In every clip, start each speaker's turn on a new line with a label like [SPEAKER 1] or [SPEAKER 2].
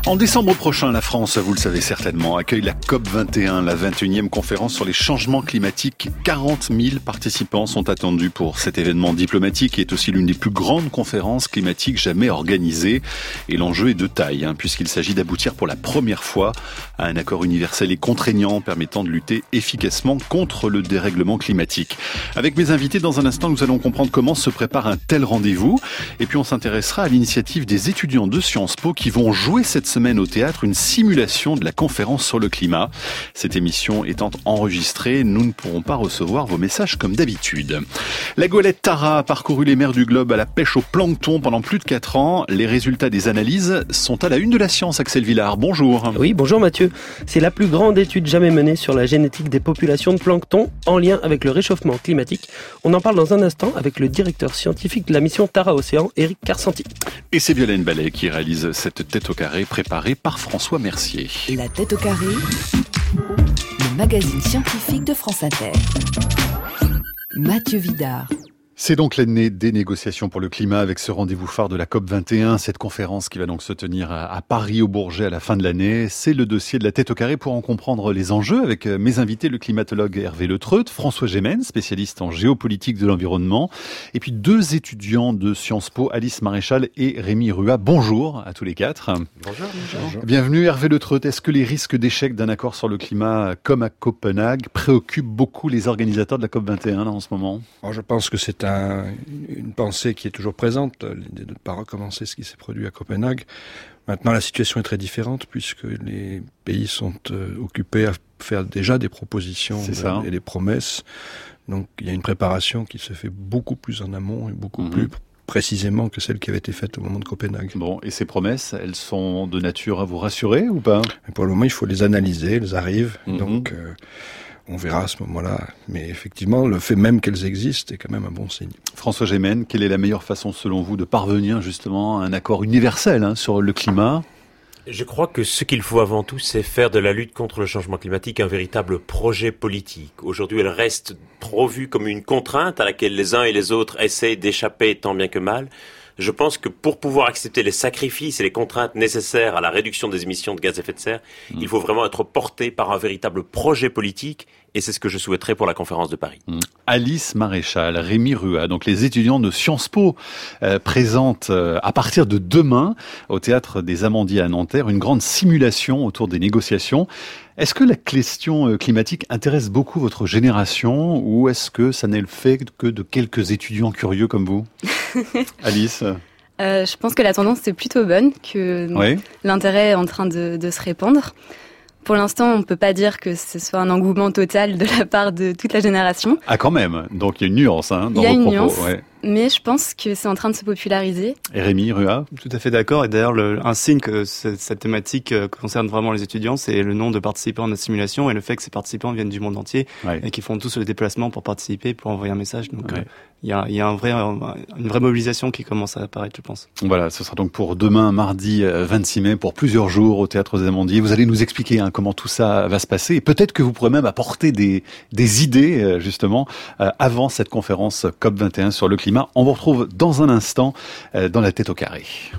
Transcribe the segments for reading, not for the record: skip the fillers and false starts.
[SPEAKER 1] En décembre prochain, la France, vous le savez certainement, accueille la COP21, la 21e conférence sur les changements climatiques. 40 000 participants sont attendus pour cet événement diplomatique qui est aussi l'une des plus grandes conférences climatiques jamais organisées. Et l'enjeu est de taille, puisqu'il s'agit d'aboutir pour la première fois à un accord universel et contraignant permettant de lutter efficacement contre le dérèglement climatique. Avec mes invités, dans un instant, nous allons comprendre comment se prépare un tel rendez-vous. Et puis on s'intéressera à l'initiative des étudiants de Sciences Po qui vont jouer cette semaine au théâtre une simulation de la conférence sur le climat. Cette émission étant enregistrée, nous ne pourrons pas recevoir vos messages comme d'habitude. La goélette Tara a parcouru les mers du globe à la pêche au plancton pendant plus de 4 ans. Les résultats des analyses sont à la une de la science. Axel Villard, bonjour.
[SPEAKER 2] Oui, bonjour Mathieu. C'est la plus grande étude jamais menée sur la génétique des populations de plancton en lien avec le réchauffement climatique. On en parle dans un instant avec le directeur scientifique de la mission Tara Océan, Éric Carsanti.
[SPEAKER 1] Et c'est Violaine Ballet qui réalise cette tête au carré préparée par François Mercier.
[SPEAKER 3] La tête au carré, le magazine scientifique de France Inter. Mathieu Vidard.
[SPEAKER 1] C'est donc l'année des négociations pour le climat avec ce rendez-vous phare de la COP21, cette conférence qui va donc se tenir à Paris au Bourget à la fin de l'année. C'est le dossier de la tête au carré pour en comprendre les enjeux avec mes invités, le climatologue Hervé Le Treut, François Gémen, spécialiste en géopolitique de l'environnement, et puis 2 étudiants de Sciences Po, Alice Maréchal et Rémi Rua. Bonjour à tous les 4.
[SPEAKER 4] Bonjour.
[SPEAKER 1] Bienvenue Hervé Le Treut. Est-ce que les risques d'échec d'un accord sur le climat comme à Copenhague préoccupent beaucoup les organisateurs de la COP21 là, en ce moment ?
[SPEAKER 4] Alors, je pense que c'est une pensée qui est toujours présente, l'idée de ne pas recommencer ce qui s'est produit à Copenhague. Maintenant, la situation est très différente puisque les pays sont occupés à faire déjà des propositions et des promesses. Donc, il y a une préparation qui se fait beaucoup plus en amont et beaucoup plus précisément que celle qui avait été faite au moment de Copenhague.
[SPEAKER 1] Bon, et ces promesses, elles sont de nature à vous rassurer ou pas ?
[SPEAKER 4] Et pour le moment, il faut les analyser, elles arrivent. Donc, on verra à ce moment-là. Mais effectivement, le fait même qu'elles existent est quand même un bon signe.
[SPEAKER 1] François Gémen, quelle est la meilleure façon selon vous de parvenir justement à un accord universel sur le climat ?
[SPEAKER 5] Je crois que ce qu'il faut avant tout, c'est faire de la lutte contre le changement climatique un véritable projet politique. Aujourd'hui, elle reste trop vue comme une contrainte à laquelle les uns et les autres essayent d'échapper tant bien que mal. Je pense que pour pouvoir accepter les sacrifices et les contraintes nécessaires à la réduction des émissions de gaz à effet de serre, il faut vraiment être porté par un véritable projet politique. Et c'est ce que je souhaiterais pour la conférence de Paris.
[SPEAKER 1] Alice Maréchal, Rémi Rua, donc les étudiants de Sciences Po présentent à partir de demain au Théâtre des Amandiers à Nanterre une grande simulation autour des négociations. Est-ce que la question climatique intéresse beaucoup votre génération ou est-ce que ça n'est le fait que de quelques étudiants curieux comme vous ? Alice ?
[SPEAKER 6] Je pense que la tendance est plutôt bonne, que l'intérêt est en train de se répandre. Pour l'instant, on ne peut pas dire que ce soit un engouement total de la part de toute la génération.
[SPEAKER 1] Ah, quand même. Donc, il y a une nuance dans vos propos.
[SPEAKER 6] Il y a une nuance, mais je pense que c'est en train de se populariser.
[SPEAKER 1] Et Rémi Rua ?
[SPEAKER 7] Tout à fait d'accord. Et d'ailleurs, un signe que cette thématique concerne vraiment les étudiants, c'est le nombre de participants à notre simulation et le fait que ces participants viennent du monde entier et qui font tous le déplacement pour participer, pour envoyer un message. Donc, il y a une vraie mobilisation qui commence à apparaître, je pense.
[SPEAKER 1] Voilà, ce sera donc pour demain, mardi 26 mai, pour plusieurs jours au Théâtre des Amandiers. Vous allez nous expliquer comment tout ça va se passer. Et peut-être que vous pourrez même apporter des idées, justement, avant cette conférence COP21 sur le climat. On vous retrouve dans un instant dans la tête au carré.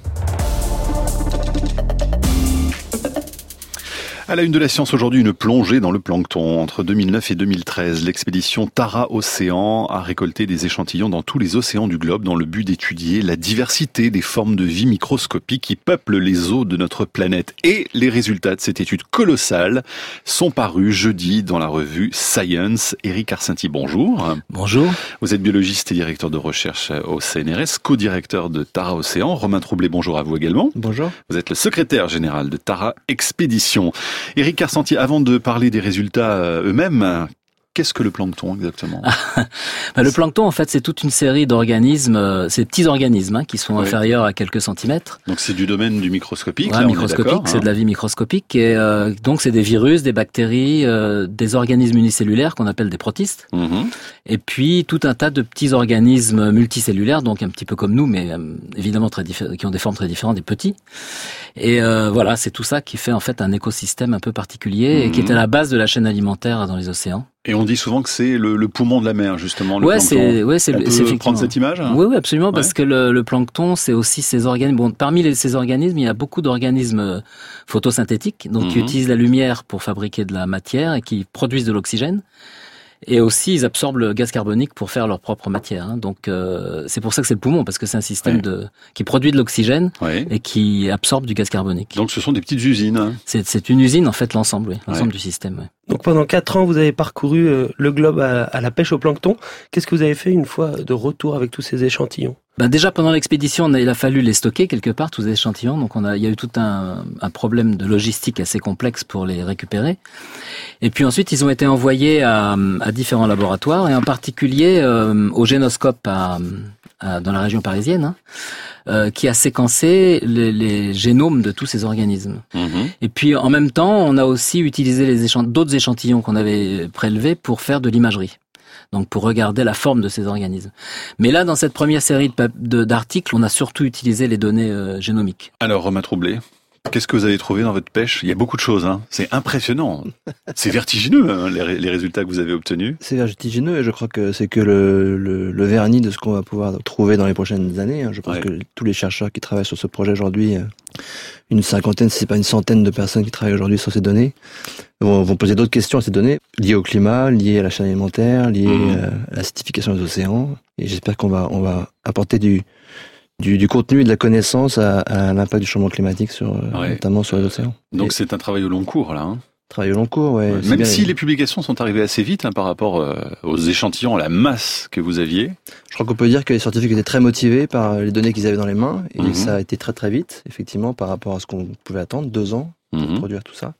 [SPEAKER 1] À la une de la science aujourd'hui, une plongée dans le plancton. Entre 2009 et 2013, l'expédition Tara Océan a récolté des échantillons dans tous les océans du globe dans le but d'étudier la diversité des formes de vie microscopiques qui peuplent les eaux de notre planète. Et les résultats de cette étude colossale sont parus jeudi dans la revue Science. Éric Carsanti, bonjour.
[SPEAKER 8] Bonjour.
[SPEAKER 1] Vous êtes biologiste et directeur de recherche au CNRS, co-directeur de Tara Océan. Romain Troublé, bonjour à vous également.
[SPEAKER 8] Bonjour.
[SPEAKER 1] Vous êtes le secrétaire général de Tara Expédition. Éric Carsanti, avant de parler des résultats eux-mêmes, qu'est-ce que le plancton exactement ?
[SPEAKER 8] Le plancton, en fait, c'est toute une série d'organismes, c'est des petits organismes qui sont inférieurs à quelques centimètres.
[SPEAKER 1] Donc c'est du domaine du microscopique.
[SPEAKER 8] Ouais, microscopique, c'est de la vie microscopique. Et donc c'est des virus, des bactéries, des organismes unicellulaires qu'on appelle des protistes. Et puis tout un tas de petits organismes multicellulaires, donc un petit peu comme nous, mais évidemment qui ont des formes très différentes, des petits. Et voilà, c'est tout ça qui fait en fait un écosystème un peu particulier et qui est à la base de la chaîne alimentaire dans les océans.
[SPEAKER 1] Et on dit souvent que c'est le poumon de la mer, justement, le plancton.
[SPEAKER 8] On
[SPEAKER 1] peut prendre cette image, hein?
[SPEAKER 8] Oui, absolument, parce que le plancton, c'est aussi ces organismes. Bon, parmi ces organismes, il y a beaucoup d'organismes photosynthétiques, donc qui utilisent la lumière pour fabriquer de la matière et qui produisent de l'oxygène. Et aussi, ils absorbent le gaz carbonique pour faire leur propre matière. Hein. Donc, c'est pour ça que c'est le poumon, parce que c'est un système qui produit de l'oxygène et qui absorbe du gaz carbonique.
[SPEAKER 1] Donc, ce sont des petites usines. Hein.
[SPEAKER 8] C'est une usine, en fait, l'ensemble du système. Ouais.
[SPEAKER 2] Donc, pendant 4 ans, vous avez parcouru le globe à la pêche au plancton. Qu'est-ce que vous avez fait une fois de retour avec tous ces échantillons?
[SPEAKER 8] Déjà pendant l'expédition, il a fallu les stocker quelque part, tous ces échantillons. Donc il y a eu tout un problème de logistique assez complexe pour les récupérer. Et puis ensuite, ils ont été envoyés à différents laboratoires, et en particulier au Génoscope dans la région parisienne, qui a séquencé les génomes de tous ces organismes. Et puis en même temps, on a aussi utilisé d'autres échantillons qu'on avait prélevés pour faire de l'imagerie. Donc pour regarder la forme de ces organismes. Mais là, dans cette première série d'articles, on a surtout utilisé les données génomiques.
[SPEAKER 1] Alors, Romain Troublé, qu'est-ce que vous avez trouvé dans votre pêche? Il y a beaucoup de choses, hein. C'est impressionnant. C'est vertigineux, hein, les résultats que vous avez obtenus.
[SPEAKER 9] C'est vertigineux, et je crois que c'est que le vernis de ce qu'on va pouvoir trouver dans les prochaines années. Hein. Je pense que tous les chercheurs qui travaillent sur ce projet aujourd'hui, une cinquantaine, si c'est pas une centaine de personnes qui travaillent aujourd'hui sur ces données, vont poser d'autres questions à ces données, liées au climat, liées à la chaîne alimentaire, liées à l'acidification des océans. Et j'espère qu'on va apporter du contenu et de la connaissance à l'impact du changement climatique notamment sur les océans.
[SPEAKER 1] Donc c'est un travail au long cours, là. Hein.
[SPEAKER 9] Travail au long cours, ouais.
[SPEAKER 1] Même si les publications sont arrivées assez vite, hein, par rapport aux échantillons, à la masse que vous aviez.
[SPEAKER 9] Je crois qu'on peut dire que les scientifiques étaient très motivés par les données qu'ils avaient dans les mains, et ça a été très très vite, effectivement, par rapport à ce qu'on pouvait attendre, 2 ans pour produire tout ça.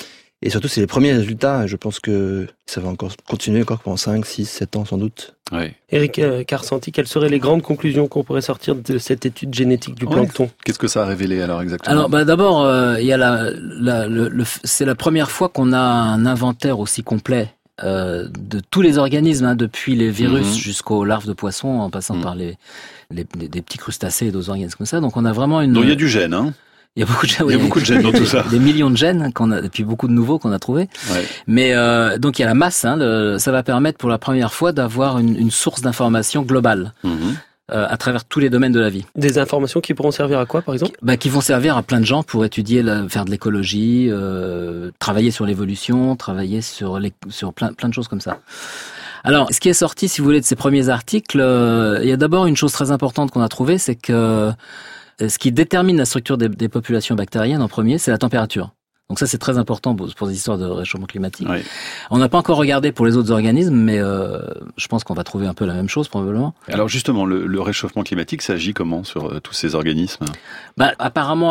[SPEAKER 9] Et surtout, c'est les premiers résultats. Je pense que ça va encore continuer pendant 5, 6, 7 ans sans doute.
[SPEAKER 1] Ouais.
[SPEAKER 2] Éric Carcenti, quelles seraient les grandes conclusions qu'on pourrait sortir de cette étude génétique du plancton?
[SPEAKER 1] Qu'est-ce que ça a révélé alors exactement?
[SPEAKER 8] Alors d'abord, il y a c'est la première fois qu'on a un inventaire aussi complet de tous les organismes, hein, depuis les virus jusqu'aux larves de poissons, en passant par des petits crustacés et d'autres organismes comme ça. Donc on a vraiment
[SPEAKER 1] Donc il y a du gène, hein?
[SPEAKER 8] Il y a beaucoup de gènes,
[SPEAKER 1] il y a beaucoup de gènes dans tout ça.
[SPEAKER 8] Des millions de gènes et puis beaucoup de nouveaux qu'on a trouvés. Ouais. Mais donc il y a la masse. Hein, ça va permettre pour la première fois d'avoir une source d'information globale à travers tous les domaines de la vie.
[SPEAKER 2] Des informations qui pourront servir à quoi, par exemple?
[SPEAKER 8] Qui vont servir à plein de gens pour étudier, faire de l'écologie, travailler sur l'évolution, travailler sur plein de choses comme ça. Alors, ce qui est sorti, si vous voulez, de ces premiers articles, il y a d'abord une chose très importante qu'on a trouvée, c'est que ce qui détermine la structure des populations bactériennes en premier, c'est la température. Donc ça, c'est très important pour des histoires de réchauffement climatique. Oui. On n'a pas encore regardé pour les autres organismes, mais je pense qu'on va trouver un peu la même chose probablement.
[SPEAKER 1] Alors justement, le réchauffement climatique, ça agit comment sur tous ces organismes?
[SPEAKER 8] Apparemment,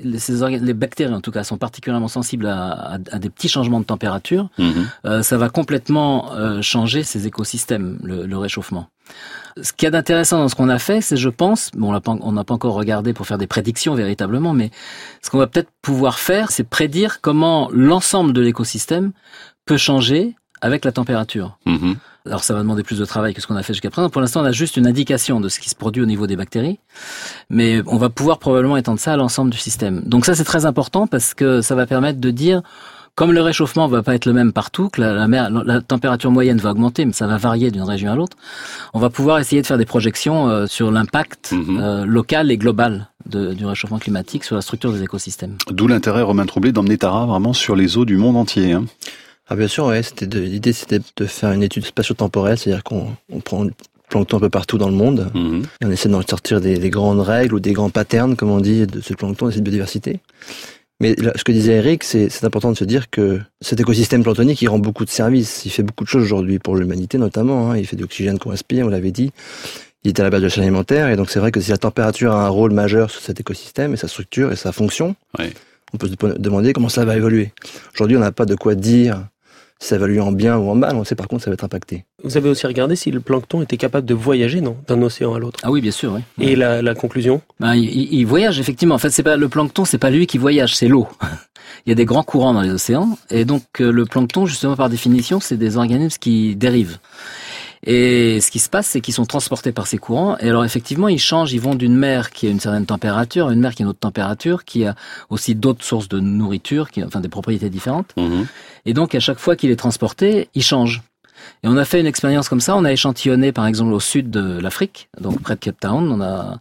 [SPEAKER 8] les bactéries en tout cas sont particulièrement sensibles à des petits changements de température. Ça va complètement changer ces écosystèmes, le réchauffement. Ce qu'il y a d'intéressant dans ce qu'on a fait, c'est, je pense, on n'a pas encore regardé pour faire des prédictions véritablement, mais ce qu'on va peut-être pouvoir faire, c'est prédire comment l'ensemble de l'écosystème peut changer avec la température. Alors ça va demander plus de travail que ce qu'on a fait jusqu'à présent. Pour l'instant, on a juste une indication de ce qui se produit au niveau des bactéries, mais on va pouvoir probablement étendre ça à l'ensemble du système. Donc ça, c'est très important parce que ça va permettre de dire, comme le réchauffement va pas être le même partout, que la température moyenne va augmenter, mais ça va varier d'une région à l'autre, on va pouvoir essayer de faire des projections sur l'impact local et global du réchauffement climatique sur la structure des écosystèmes.
[SPEAKER 1] D'où l'intérêt, Romain Troublé, d'emmener Tara vraiment sur les eaux du monde entier. Hein.
[SPEAKER 9] Ah bien sûr, ouais. L'idée c'était de faire une étude spatio-temporelle, c'est-à-dire qu'on prend le plancton un peu partout dans le monde et on essaie d'en sortir des grandes règles ou des grands patterns, comme on dit, de ce plancton et de cette biodiversité. Mais là, ce que disait Eric, c'est important de se dire que cet écosystème planctonique, il rend beaucoup de services. Il fait beaucoup de choses aujourd'hui pour l'humanité notamment. Hein. Il fait de l'oxygène qu'on respire, on l'avait dit. Il est à la base de la chaîne alimentaire. Et donc c'est vrai que si la température a un rôle majeur sur cet écosystème et sa structure et sa fonction, on peut se demander comment ça va évoluer. Aujourd'hui, on n'a pas de quoi dire si ça va évoluer en bien ou en mal. On sait par contre que ça va être impacté.
[SPEAKER 2] Vous avez aussi regardé si le plancton était capable de voyager, non, d'un océan à l'autre?
[SPEAKER 8] Ah oui, bien sûr, oui.
[SPEAKER 2] Et la conclusion?
[SPEAKER 8] Il voyage effectivement. En fait, le plancton, c'est pas lui qui voyage, c'est l'eau. Il y a des grands courants dans les océans, et donc le plancton, justement par définition, c'est des organismes qui dérivent. Et ce qui se passe, c'est qu'ils sont transportés par ces courants. Et alors effectivement, ils changent, ils vont d'une mer qui a une certaine température à une mer qui a une autre température, qui a aussi d'autres sources de nourriture, des propriétés différentes. Et donc à chaque fois qu'il est transporté, il change. Et on a fait une expérience comme ça. On a échantillonné, par exemple, au sud de l'Afrique, donc près de Cape Town.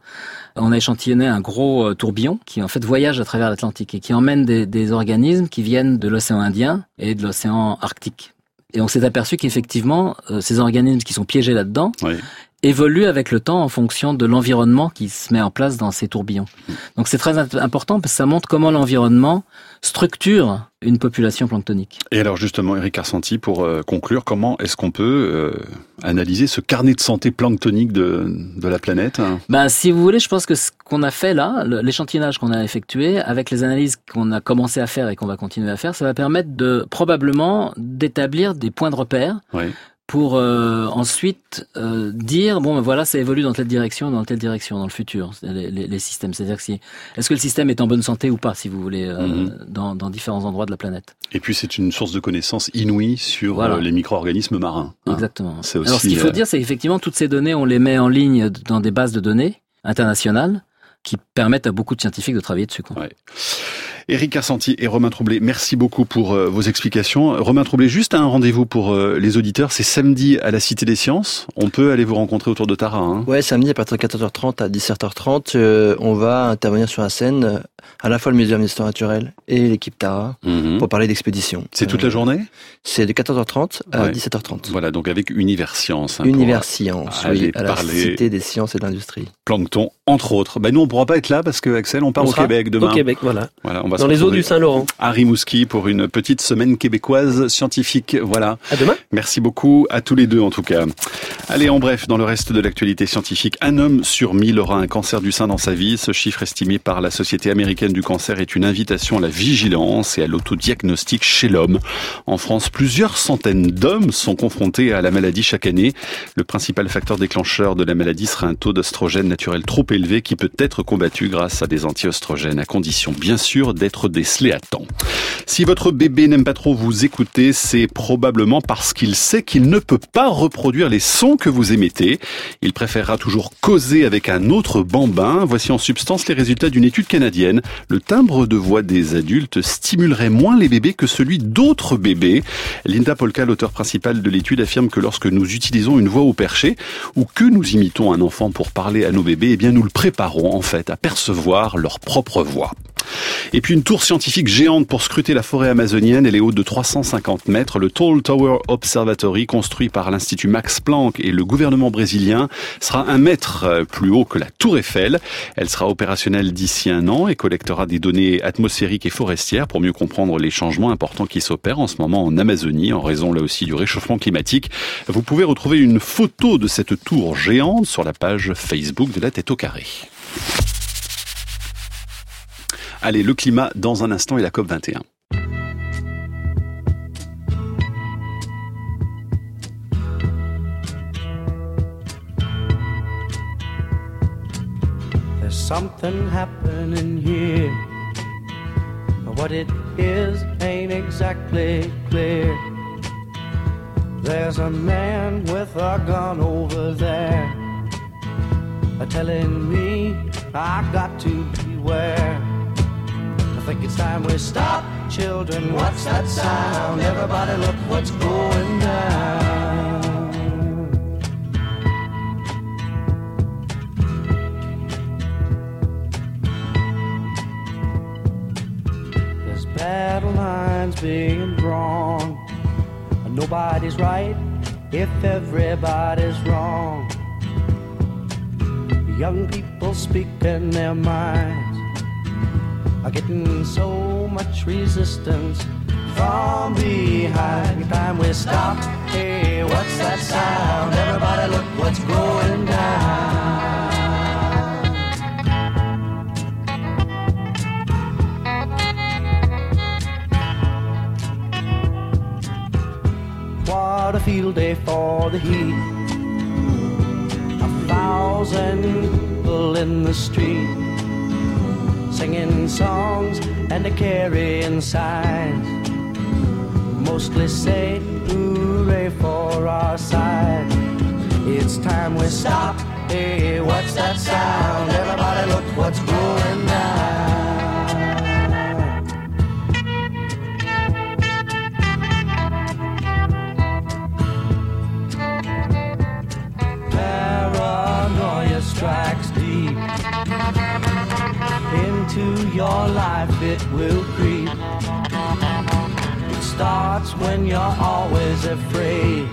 [SPEAKER 8] On a échantillonné un gros tourbillon qui, en fait, voyage à travers l'Atlantique et qui emmène des organismes qui viennent de l'océan Indien et de l'océan Arctique. Et on s'est aperçu qu'effectivement, ces organismes qui sont piégés là-dedans évoluent avec le temps en fonction de l'environnement qui se met en place dans ces tourbillons. Donc c'est très important parce que ça montre comment l'environnement structure une population planctonique.
[SPEAKER 1] Et alors justement, Eric Arsanti, pour conclure, comment est-ce qu'on peut analyser ce carnet de santé planctonique de la planète ?
[SPEAKER 8] Si vous voulez, je pense que ce qu'on a fait là, l'échantillonnage qu'on a effectué, avec les analyses qu'on a commencé à faire et qu'on va continuer à faire, ça va permettre probablement d'établir des points de repère. Oui. Pour ensuite dire voilà, ça évolue dans telle direction dans le futur, les systèmes. C'est-à-dire que est-ce que le système est en bonne santé ou pas, si vous voulez, dans différents endroits de la planète.
[SPEAKER 1] Et puis c'est une source de connaissances inouïe sur les micro-organismes marins.
[SPEAKER 8] Exactement. C'est aussi, alors ce qu'il faut dire, c'est qu'effectivement toutes ces données, on les met en ligne dans des bases de données internationales qui permettent à beaucoup de scientifiques de travailler dessus. Ouais.
[SPEAKER 1] Eric Arsanti et Romain Troublé, merci beaucoup pour vos explications. Romain Troublé, juste un rendez-vous pour les auditeurs, c'est samedi à la Cité des Sciences. On peut aller vous rencontrer autour de Tara.
[SPEAKER 9] Ouais, samedi à partir de 14h30 à 17h30, on va intervenir sur la scène, à la fois le Muséum d'Histoire Naturelle et l'équipe Tara, pour parler d'expédition.
[SPEAKER 1] C'est toute la journée ?
[SPEAKER 9] C'est de 14h30 à 17h30.
[SPEAKER 1] Voilà, donc avec Univers Science.
[SPEAKER 9] Univers Science, à la Cité des Sciences et de l'Industrie.
[SPEAKER 1] Plancton, entre autres. Nous, on ne pourra pas être là parce que, Axel, on part au Québec demain.
[SPEAKER 2] Au Québec, voilà.
[SPEAKER 1] On va
[SPEAKER 2] dans les eaux du Saint-Laurent.
[SPEAKER 1] À Rimouski pour une petite semaine québécoise scientifique. Voilà.
[SPEAKER 2] À demain.
[SPEAKER 1] Merci beaucoup à tous les deux en tout cas. Allez, en bref, dans le reste de l'actualité scientifique, 1 homme sur 1000 aura un cancer du sein dans sa vie. Ce chiffre estimé par la Société américaine du cancer est une invitation à la vigilance et à l'autodiagnostic chez l'homme. En France, plusieurs centaines d'hommes sont confrontés à la maladie chaque année. Le principal facteur déclencheur de la maladie serait un taux d'oestrogène naturel trop élevé qui peut être combattu grâce à des anti-oestrogènes, à condition bien sûr d'être décelé à temps. Si votre bébé n'aime pas trop vous écouter, c'est probablement parce qu'il sait qu'il ne peut pas reproduire les sons que vous émettez. Il préférera toujours causer avec un autre bambin. Voici en substance les résultats d'une étude canadienne. Le timbre de voix des adultes stimulerait moins les bébés que celui d'autres bébés. Linda Polka, l'auteur principal de l'étude, affirme que lorsque nous utilisons une voix au perché ou que nous imitons un enfant pour parler à nos bébés, eh bien nous le préparons en fait à percevoir leur propre voix. Et puis une tour scientifique géante pour scruter la forêt amazonienne. Elle est haute de 350 mètres. Le Tall Tower Observatory, construit par l'Institut Max Planck et le gouvernement brésilien, sera 1 mètre plus haut que la Tour Eiffel. Elle sera opérationnelle d'ici 1 an et collectera des données atmosphériques et forestières pour mieux comprendre les changements importants qui s'opèrent en ce moment en Amazonie, en raison là aussi du réchauffement climatique. Vous pouvez retrouver une photo de cette tour géante sur la page Facebook de La Tête au Carré. Allez, le climat dans un instant et la COP21.
[SPEAKER 10] There's something happening here. What it is ain't exactly clear. There's a man with a gun over there, telling me I got to beware. I think it's time we stop, children, what's that sound? Everybody look what's going down. There's battle lines being drawn. Nobody's right if everybody's wrong. Young people speaking their minds are getting so much resistance from behind. Time we stop, hey, what's that sound? Everybody look what's going down. What a field day for the heat. 1,000 people in the street, singing songs and carrying signs, mostly say hooray for our side. It's time we stop, hey, what's that sound? Everybody look what's going down. deep. Into your life it will creep. It starts when you're always afraid.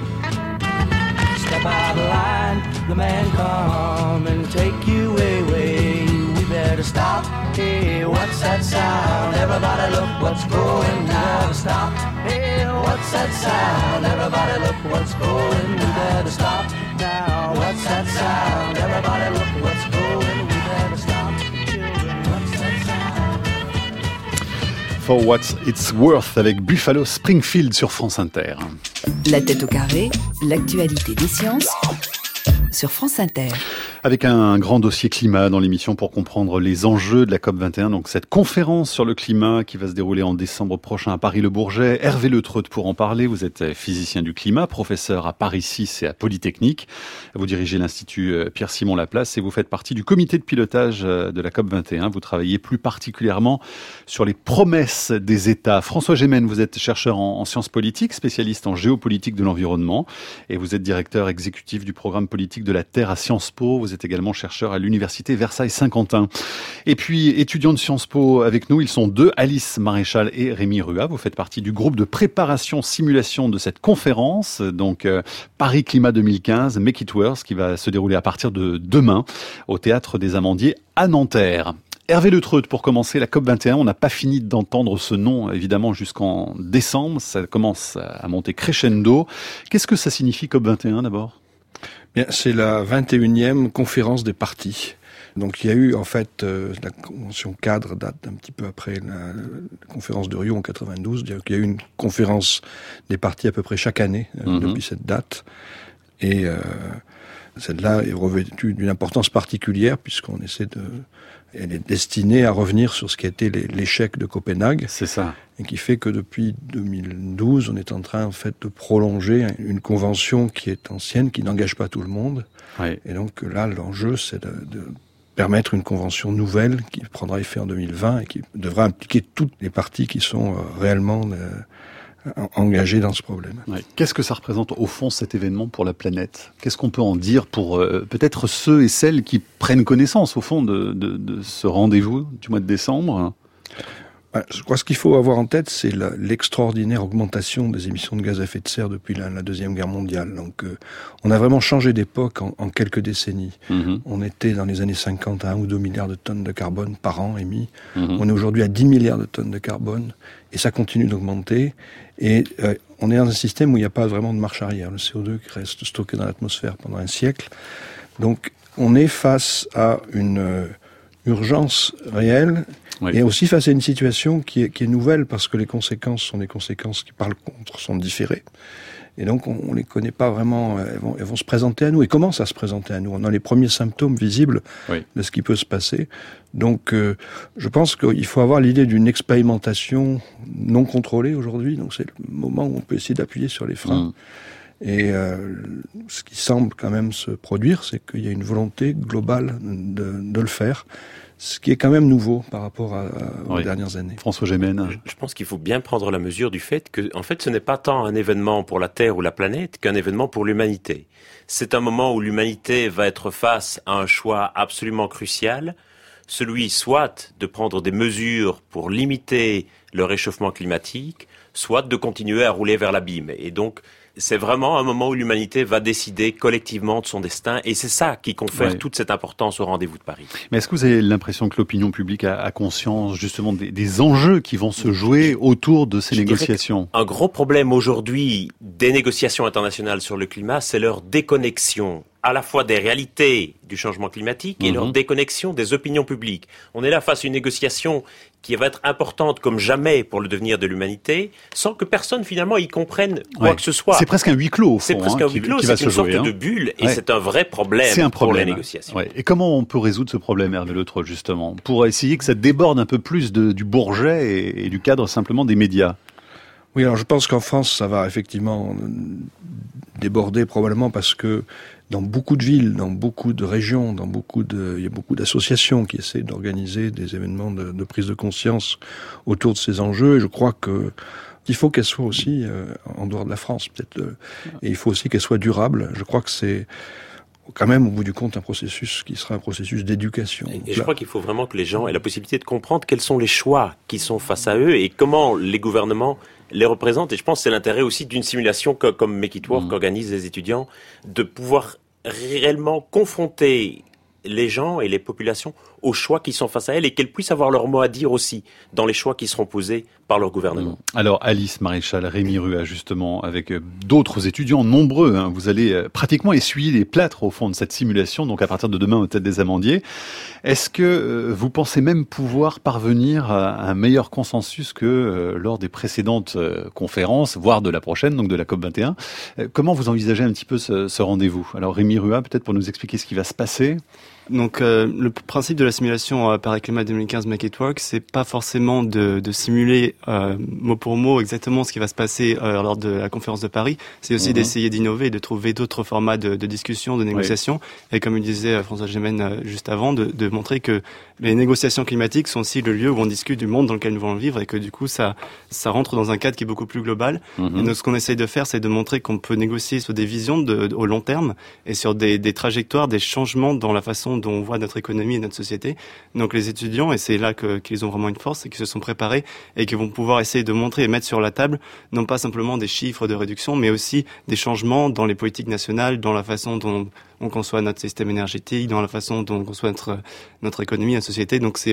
[SPEAKER 10] Step out of line, the man come and take you away. We better stop. Hey, what's that sound? Everybody look what's going down. Stop. Hey, what's that sound? Everybody look what's going. We better stop now. What's that sound? Everybody look what's going. We better stop. Children, what's that sound?
[SPEAKER 1] For What It's Worth avec Buffalo Springfield sur France Inter.
[SPEAKER 3] La tête au carré, l'actualité des sciences sur France Inter.
[SPEAKER 1] Avec un grand dossier climat dans l'émission pour comprendre les enjeux de la COP21, donc cette conférence sur le climat qui va se dérouler en décembre prochain à Paris-le-Bourget. Hervé Le Treut pour en parler. Vous êtes physicien du climat, professeur à Paris 6 et à Polytechnique. Vous dirigez l'Institut Pierre-Simon Laplace et vous faites partie du comité de pilotage de la COP21. Vous travaillez plus particulièrement sur les promesses des États. François Gémen, vous êtes chercheur en sciences politiques, spécialiste en géopolitique de l'environnement et vous êtes directeur exécutif du programme politique de la Terre à Sciences Po. Vous êtes également chercheur à l'université Versailles-Saint-Quentin. Et puis, étudiants de Sciences Po avec nous, ils sont deux, Alice Maréchal et Rémi Rua. Vous faites partie du groupe de préparation simulation de cette conférence, donc Paris Climat 2015, Make It Worse, qui va se dérouler à partir de demain au Théâtre des Amandiers à Nanterre. Hervé Le Treut, pour commencer, la COP21, on n'a pas fini d'entendre ce nom, évidemment, jusqu'en décembre. Ça commence à monter crescendo. Qu'est-ce que ça signifie COP21 d'abord ?
[SPEAKER 4] Bien, c'est la 21e conférence des parties. Donc il y a eu en fait la convention cadre date un petit peu après la conférence de Rio en 92. Il y a eu une conférence des parties à peu près chaque année depuis cette date. Et celle-là est revêtue d'une importance particulière puisqu'on essaie de... Elle est destinée à revenir sur ce qui a été l'échec de Copenhague.
[SPEAKER 1] C'est ça.
[SPEAKER 4] Et qui fait que depuis 2012, on est en train en fait de prolonger une convention qui est ancienne, qui n'engage pas tout le monde.
[SPEAKER 1] Oui.
[SPEAKER 4] Et donc là, l'enjeu, c'est de permettre une convention nouvelle qui prendra effet en 2020 et qui devra impliquer toutes les parties qui sont réellement engagées dans ce problème.
[SPEAKER 1] Ouais. Qu'est-ce que ça représente au fond cet événement pour la planète ? Qu'est-ce qu'on peut en dire pour peut-être ceux et celles qui prennent connaissance au fond de ce rendez-vous du mois de décembre ?
[SPEAKER 4] Je crois que ce qu'il faut avoir en tête, c'est l'extraordinaire augmentation des émissions de gaz à effet de serre depuis la Deuxième Guerre mondiale. Donc, on a vraiment changé d'époque en quelques décennies. On était dans les années 50 à 1 ou 2 milliards de tonnes de carbone par an émis. On est aujourd'hui à 10 milliards de tonnes de carbone et ça continue d'augmenter. Et on est dans un système où il n'y a pas vraiment de marche arrière. Le CO2 qui reste stocké dans l'atmosphère pendant un siècle. Donc, on est face à une urgence réelle. Oui. Et aussi face à une situation qui est nouvelle parce que les conséquences sont des conséquences qui par le contre sont différées. Et donc on les connaît pas vraiment, elles vont se présenter à nous et commencent à se présenter à nous. On a les premiers symptômes visibles de ce qui peut se passer. Donc je pense qu'il faut avoir l'idée d'une expérimentation non contrôlée aujourd'hui. Donc c'est le moment où on peut essayer d'appuyer sur les freins. Et ce qui semble quand même se produire, c'est qu'il y a une volonté globale de le faire. Ce qui est quand même nouveau par rapport aux dernières années.
[SPEAKER 1] François Gémen.
[SPEAKER 5] Je pense qu'il faut bien prendre la mesure du fait que, en fait, ce n'est pas tant un événement pour la Terre ou la planète qu'un événement pour l'humanité. C'est un moment où l'humanité va être face à un choix absolument crucial, celui soit de prendre des mesures pour limiter le réchauffement climatique, soit de continuer à rouler vers l'abîme. Et donc, c'est vraiment un moment où l'humanité va décider collectivement de son destin et c'est ça qui confère toute cette importance au rendez-vous de Paris.
[SPEAKER 1] Mais est-ce que vous avez l'impression que l'opinion publique a conscience justement des enjeux qui vont se jouer autour de ces négociations ?
[SPEAKER 5] Un gros problème aujourd'hui des négociations internationales sur le climat, c'est leur déconnexion à la fois des réalités du changement climatique et leur déconnexion des opinions publiques. On est là face à une négociation qui va être importante comme jamais pour le devenir de l'humanité, sans que personne finalement y comprenne quoi que ce soit.
[SPEAKER 1] C'est presque un huis clos, au fond.
[SPEAKER 5] C'est presque un huis clos, c'est une sorte de bulle, et c'est un vrai problème pour les négociations.
[SPEAKER 1] Ouais. Et comment on peut résoudre ce problème, Hervé Le Treut, justement, pour essayer que ça déborde un peu plus du Bourget et du cadre simplement des médias ?
[SPEAKER 4] Oui, alors je pense qu'en France, ça va effectivement déborder probablement parce que dans beaucoup de villes, dans beaucoup de régions, il y a beaucoup d'associations qui essaient d'organiser des événements de prise de conscience autour de ces enjeux. Et je crois qu'il faut qu'elles soient aussi en dehors de la France, peut-être. Et il faut aussi qu'elles soient durables. Je crois que quand même au bout du compte un processus qui sera un processus d'éducation.
[SPEAKER 5] Et je crois qu'il faut vraiment que les gens aient la possibilité de comprendre quels sont les choix qui sont face à eux et comment les gouvernements les représentent. Et je pense que c'est l'intérêt aussi d'une simulation comme Make It Work qu'organisent les étudiants, de pouvoir réellement confronter les gens et les populations aux choix qui sont face à elles et qu'elles puissent avoir leur mot à dire aussi dans les choix qui seront posés par leur gouvernement.
[SPEAKER 1] Alors Alice Maréchal, Rémi Rua, justement, avec d'autres étudiants nombreux, hein, vous allez pratiquement essuyer les plâtres au fond de cette simulation, donc à partir de demain au Tête des Amandiers. Est-ce que vous pensez même pouvoir parvenir à un meilleur consensus que lors des précédentes conférences, voire de la prochaine, donc de la COP21 ? Comment vous envisagez un petit peu ce rendez-vous ? Alors Rémi Rua, peut-être pour nous expliquer ce qui va se passer.
[SPEAKER 7] Donc le principe de la simulation Paris Climat 2015 Make It Work, c'est pas forcément de simuler mot pour mot exactement ce qui va se passer lors de la conférence de Paris, c'est aussi d'essayer d'innover et de trouver d'autres formats de discussion, de négociation. Oui. Et comme le disait François Gémen juste avant, de montrer que les négociations climatiques sont aussi le lieu où on discute du monde dans lequel nous voulons vivre et que du coup ça rentre dans un cadre qui est beaucoup plus global. Et donc ce qu'on essaye de faire, c'est de montrer qu'on peut négocier sur des visions au long terme et sur des trajectoires, des changements dans la façon dont on voit notre économie et notre société. Donc les étudiants, et c'est là qu'ils ont vraiment une force, c'est qu'ils se sont préparés et qu'ils vont pouvoir essayer de montrer et mettre sur la table non pas simplement des chiffres de réduction, mais aussi des changements dans les politiques nationales, dans la façon dont on conçoit notre système énergétique, dans la façon dont on conçoit notre économie, notre société. Donc c'est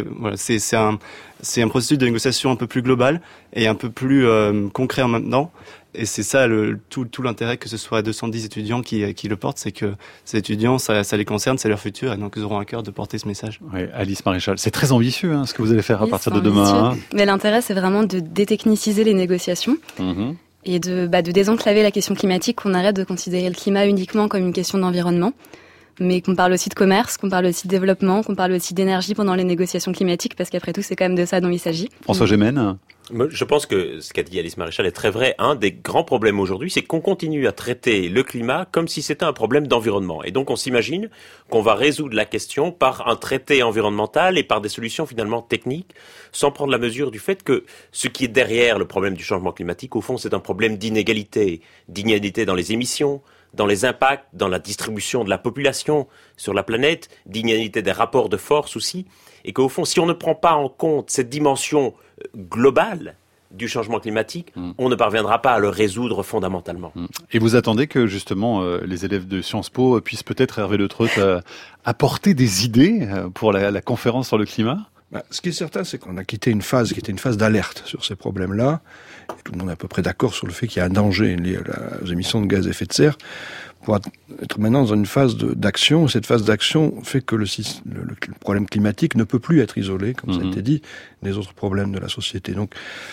[SPEAKER 7] un processus de négociation un peu plus global et un peu plus concret en même temps. Et c'est ça tout l'intérêt que ce soit 210 étudiants qui le portent, c'est que ces étudiants, ça les concerne, c'est leur futur, et donc ils auront à cœur de porter ce message.
[SPEAKER 1] Oui, Alice Maréchal, c'est très ambitieux ce que vous allez faire à partir de demain. Hein.
[SPEAKER 6] Mais l'intérêt, c'est vraiment de détechniciser les négociations. Et de désenclaver la question climatique, qu'on arrête de considérer le climat uniquement comme une question d'environnement, mais qu'on parle aussi de commerce, qu'on parle aussi de développement, qu'on parle aussi d'énergie pendant les négociations climatiques, parce qu'après tout, c'est quand même de ça dont il s'agit.
[SPEAKER 1] François Gémen.
[SPEAKER 5] Je pense que ce qu'a dit Alice Maréchal est très vrai. Un des grands problèmes aujourd'hui, c'est qu'on continue à traiter le climat comme si c'était un problème d'environnement. Et donc on s'imagine qu'on va résoudre la question par un traité environnemental et par des solutions finalement techniques, sans prendre la mesure du fait que ce qui est derrière le problème du changement climatique, au fond, c'est un problème d'inégalité dans les émissions, dans les impacts, dans la distribution de la population sur la planète, d'inégalité des rapports de force aussi, et qu'au fond, si on ne prend pas en compte cette dimension globale du changement climatique, on ne parviendra pas à le résoudre fondamentalement.
[SPEAKER 1] Et vous attendez que justement les élèves de Sciences Po puissent peut-être, Hervé Le Treut, apporter des idées pour la conférence sur le climat ?
[SPEAKER 4] Ce qui est certain, c'est qu'on a quitté une phase qui était une phase d'alerte sur ces problèmes-là. Et tout le monde est à peu près d'accord sur le fait qu'il y a un danger lié aux émissions de gaz à effet de serre, pour être maintenant dans une phase d'action. Cette phase d'action fait que le problème climatique ne peut plus être isolé, comme ça a été dit, des autres problèmes de la société. Donc,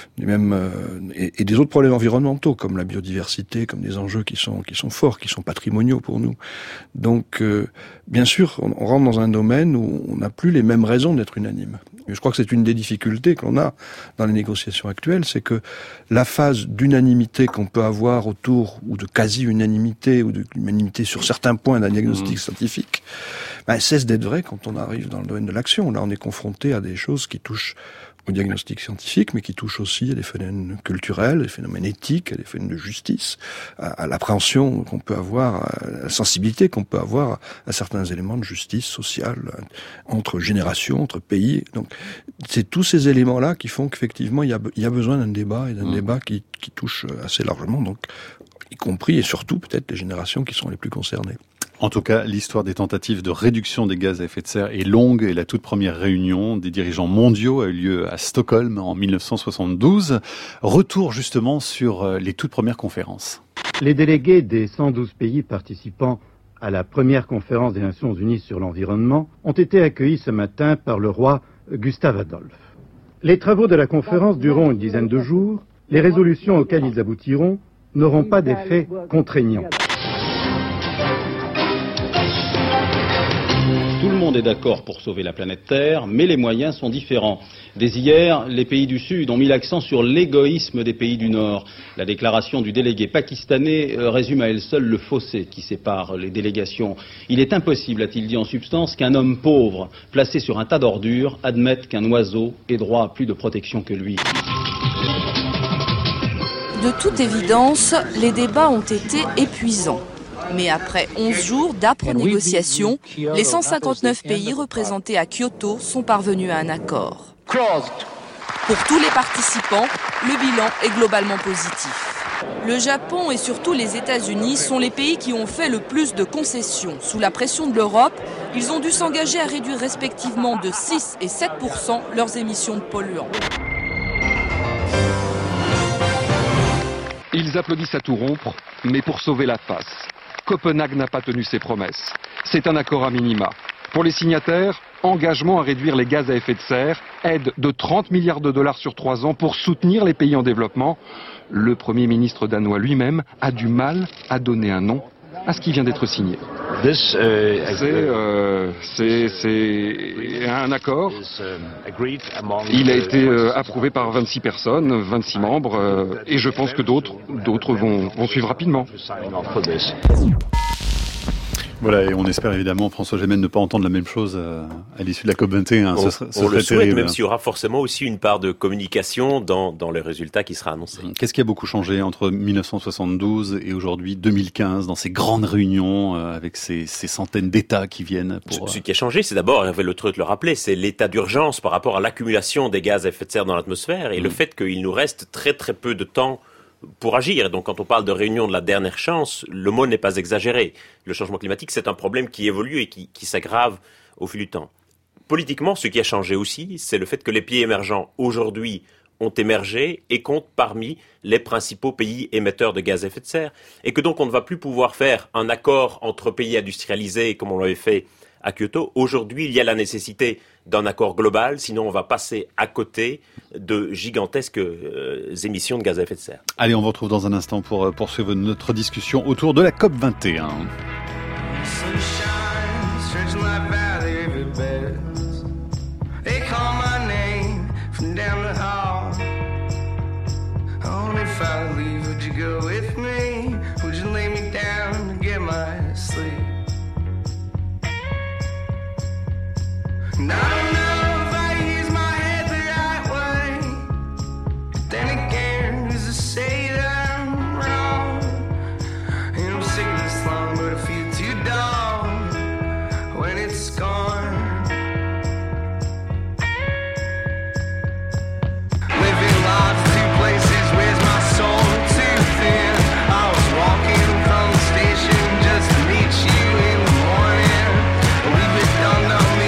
[SPEAKER 4] et des autres problèmes environnementaux, comme la biodiversité, comme des enjeux qui sont forts, qui sont patrimoniaux pour nous. Donc, bien sûr, on rentre dans un domaine où on n'a plus les mêmes raisons d'être unanime. Je crois que c'est une des difficultés qu'on a dans les négociations actuelles, c'est que la phase d'unanimité qu'on peut avoir autour, ou de quasi-unanimité, ou d'unanimité sur certains points d'un diagnostic scientifique, cesse d'être vrai quand on arrive dans le domaine de l'action. Là, on est confronté à des choses qui touchent au diagnostic scientifique, mais qui touchent aussi à des phénomènes culturels, des phénomènes éthiques, à des phénomènes de justice, à l'appréhension qu'on peut avoir, à la sensibilité qu'on peut avoir à certains éléments de justice sociale, entre générations, entre pays. Donc, c'est tous ces éléments-là qui font qu'effectivement, il y a besoin d'un débat, et d'un débat qui touche assez largement, donc, y compris et surtout peut-être les générations qui sont les plus concernées.
[SPEAKER 1] En tout cas, l'histoire des tentatives de réduction des gaz à effet de serre est longue et la toute première réunion des dirigeants mondiaux a eu lieu à Stockholm en 1972. Retour justement sur les toutes premières conférences.
[SPEAKER 11] Les délégués des 112 pays participant à la première conférence des Nations Unies sur l'environnement ont été accueillis ce matin par le roi Gustave Adolphe. Les travaux de la conférence dureront une dizaine de jours. Les résolutions auxquelles ils aboutiront n'auront pas d'effet contraignant.
[SPEAKER 12] Tout le monde est d'accord pour sauver la planète Terre, mais les moyens sont différents. Dès hier, les pays du Sud ont mis l'accent sur l'égoïsme des pays du Nord. La déclaration du délégué pakistanais résume à elle seule le fossé qui sépare les délégations. Il est impossible, a-t-il dit en substance, qu'un homme pauvre, placé sur un tas d'ordures, admette qu'un oiseau ait droit à plus de protection que lui.
[SPEAKER 3] De toute évidence, les débats ont été épuisants.
[SPEAKER 13] Mais après 11 jours d'âpres négociations, les 159 pays représentés à Kyoto sont parvenus à un accord. Pour tous les participants, le bilan est globalement positif. Le Japon et surtout les États-Unis sont les pays qui ont fait le plus de concessions. Sous la pression de l'Europe, ils ont dû s'engager à réduire respectivement de 6 et 7% leurs émissions de polluants.
[SPEAKER 14] Ils applaudissent à tout rompre, mais pour sauver la face. Copenhague n'a pas tenu ses promesses. C'est un accord à minima. Pour les signataires, engagement à réduire les gaz à effet de serre, aide de 30 milliards de dollars sur 3 ans pour soutenir les pays en développement. Le Premier ministre danois lui-même a du mal à donner un nom à ce qui vient d'être signé. C'est un accord. Il a été approuvé par 26 personnes, 26 membres, et je pense que d'autres vont suivre rapidement.
[SPEAKER 1] Voilà, et on espère évidemment, François Gémen, ne pas entendre la même chose à l'issue de la COP21.
[SPEAKER 5] On le souhaite, même s'il y aura forcément aussi une part de communication dans le résultat qui sera annoncé.
[SPEAKER 1] Qu'est-ce qui a beaucoup changé entre 1972 et aujourd'hui 2015, dans ces grandes réunions avec ces centaines d'États qui viennent pour...
[SPEAKER 5] Ce qui a changé, c'est d'abord, Hervé Le Treut le rappelait, c'est l'état d'urgence par rapport à l'accumulation des gaz à effet de serre dans l'atmosphère et le fait qu'il nous reste très très peu de temps pour agir. Et donc, quand on parle de réunion de la dernière chance, le mot n'est pas exagéré. Le changement climatique, c'est un problème qui évolue et qui s'aggrave au fil du temps. Politiquement, ce qui a changé aussi, c'est le fait que les pays émergents, aujourd'hui, ont émergé et comptent parmi les principaux pays émetteurs de gaz à effet de serre. Et que donc, on ne va plus pouvoir faire un accord entre pays industrialisés, comme on l'avait fait à Kyoto. Aujourd'hui, il y a la nécessité d'un accord global, sinon on va passer à côté de gigantesques émissions de gaz à effet de serre.
[SPEAKER 1] Allez, on vous retrouve dans un instant pour poursuivre notre discussion autour de la COP21.
[SPEAKER 10] I don't know if I use my head the right way, but then again, who's to say that I'm wrong? And I'm sick of this long, but I feel too dull when it's gone. Living life two places, where's my soul too thin? I was walking from the station just to meet you in the morning. Leave it done on me.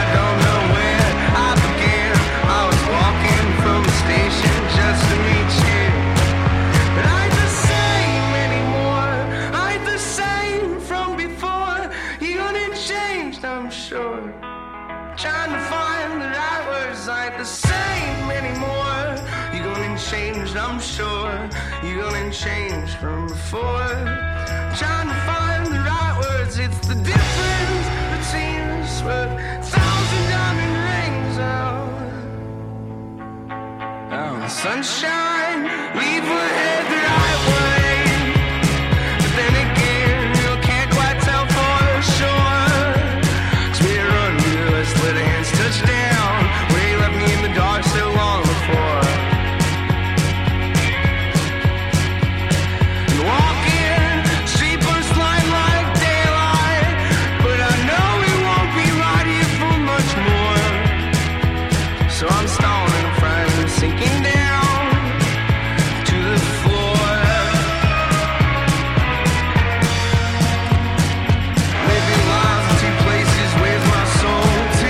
[SPEAKER 10] Trying to find the right words ain't the same anymore. You're gonna change, I'm sure. You're gonna change from before. Trying to find the right words, it's the difference between us worth 1,000 diamond rings out. Sunshine, leave my head the right way. But then again, you can't quite tell for sure. Let the hands touch down where you left me in the dark so long before. And walking, sleepless line like daylight, but I know we won't be right here for much more. So I'm stalling, afraid of sinking down to the floor. Living lives in two places, where's my soul?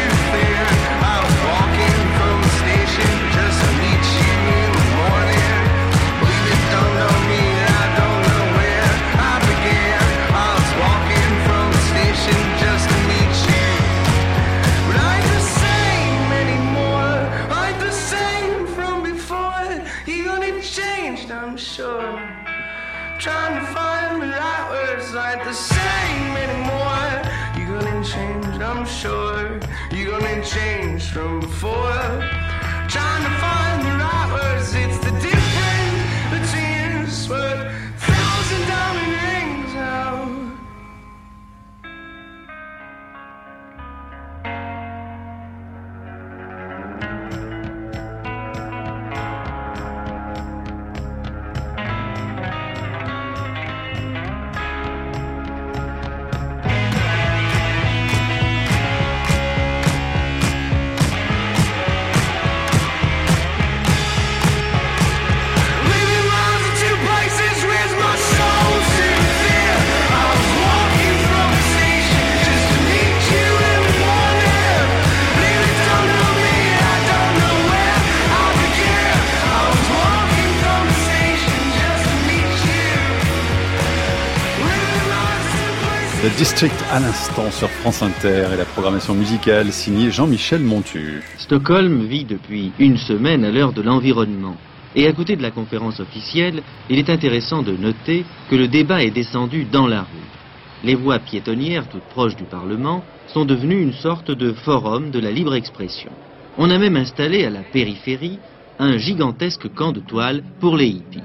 [SPEAKER 10] I'm sure. Trying to find the right words ain't the same anymore. You're gonna change, I'm sure. You're gonna change from before. Trying to find the right words, it's the difference between us worth 1,000 diamond rings out.
[SPEAKER 1] The District à l'instant sur France Inter et la programmation musicale signée Jean-Michel Montu.
[SPEAKER 15] Stockholm vit depuis une semaine à l'heure de l'environnement. Et à côté de la conférence officielle, il est intéressant de noter que le débat est descendu dans la rue. Les voies piétonnières, toutes proches du Parlement, sont devenues une sorte de forum de la libre expression. On a même installé à la périphérie un gigantesque camp de toile pour les hippies.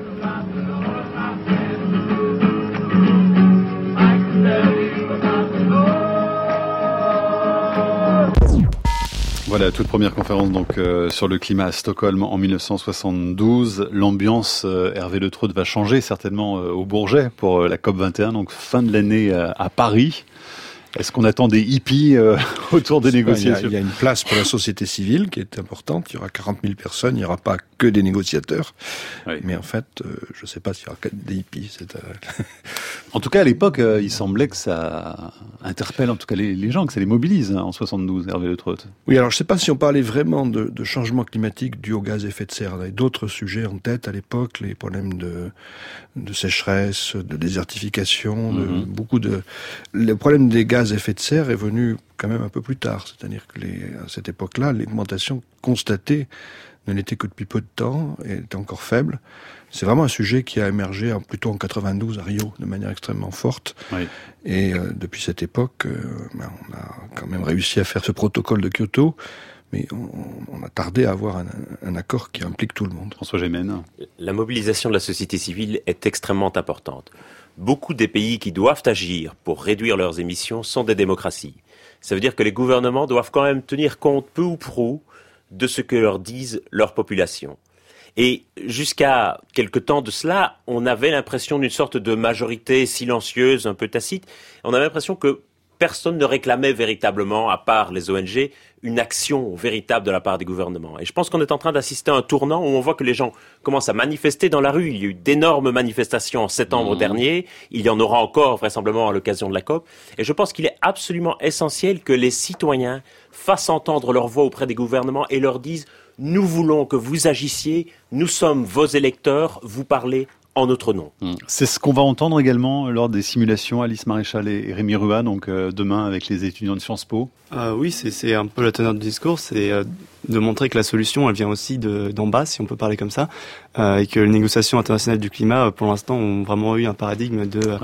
[SPEAKER 1] Voilà, toute première conférence donc sur le climat à Stockholm en 1972. L'ambiance, Hervé Le Treude, va changer certainement au Bourget pour la COP21, donc fin de l'année à Paris. Est-ce qu'on attend des hippies autour des négociations ?
[SPEAKER 4] Il y a une place pour la société civile qui est importante. Il y aura 40 000 personnes, il n'y aura pas que des négociateurs. Oui. Mais en fait, je ne sais pas s'il y aura que des hippies.
[SPEAKER 1] En tout cas, à l'époque, il semblait que ça interpelle en tout cas les gens, que ça les mobilise en 72, Hervé Le Treude.
[SPEAKER 4] Oui, alors je ne sais pas si on parlait vraiment de changement climatique dû aux gaz à effet de serre. Il y avait d'autres sujets en tête à l'époque, les problèmes de sécheresse, de désertification, le problème des gaz à effet de serre est venu quand même un peu plus tard. C'est-à-dire que à cette époque-là, l'augmentation constatée ne l'était que depuis peu de temps et était encore faible. C'est vraiment un sujet qui a émergé plutôt en 92 à Rio de manière extrêmement forte. Oui. Et depuis cette époque, on a quand même réussi à faire ce protocole de Kyoto, mais on a tardé à avoir un accord qui implique tout le monde.
[SPEAKER 1] François Gémen.
[SPEAKER 5] La mobilisation de la société civile est extrêmement importante. Beaucoup des pays qui doivent agir pour réduire leurs émissions sont des démocraties. Ça veut dire que les gouvernements doivent quand même tenir compte peu ou prou de ce que leur disent leurs populations. Et jusqu'à quelque temps de cela, on avait l'impression d'une sorte de majorité silencieuse, un peu tacite. On avait l'impression que personne ne réclamait véritablement, à part les ONG, une action véritable de la part des gouvernements. Et je pense qu'on est en train d'assister à un tournant où on voit que les gens commencent à manifester dans la rue. Il y a eu d'énormes manifestations en septembre dernier. Il y en aura encore vraisemblablement à l'occasion de la COP. Et je pense qu'il est absolument essentiel que les citoyens fassent entendre leur voix auprès des gouvernements et leur disent « Nous voulons que vous agissiez, nous sommes vos électeurs, vous parlez en notre nom. »
[SPEAKER 1] C'est ce qu'on va entendre également lors des simulations, Alice Maréchal et Rémi Rua, donc demain avec les étudiants de Sciences Po.
[SPEAKER 7] Oui, c'est un peu la teneur du discours, c'est de montrer que la solution, elle vient aussi d'en bas, si on peut parler comme ça, et que les négociations internationales du climat, pour l'instant, ont vraiment eu un paradigme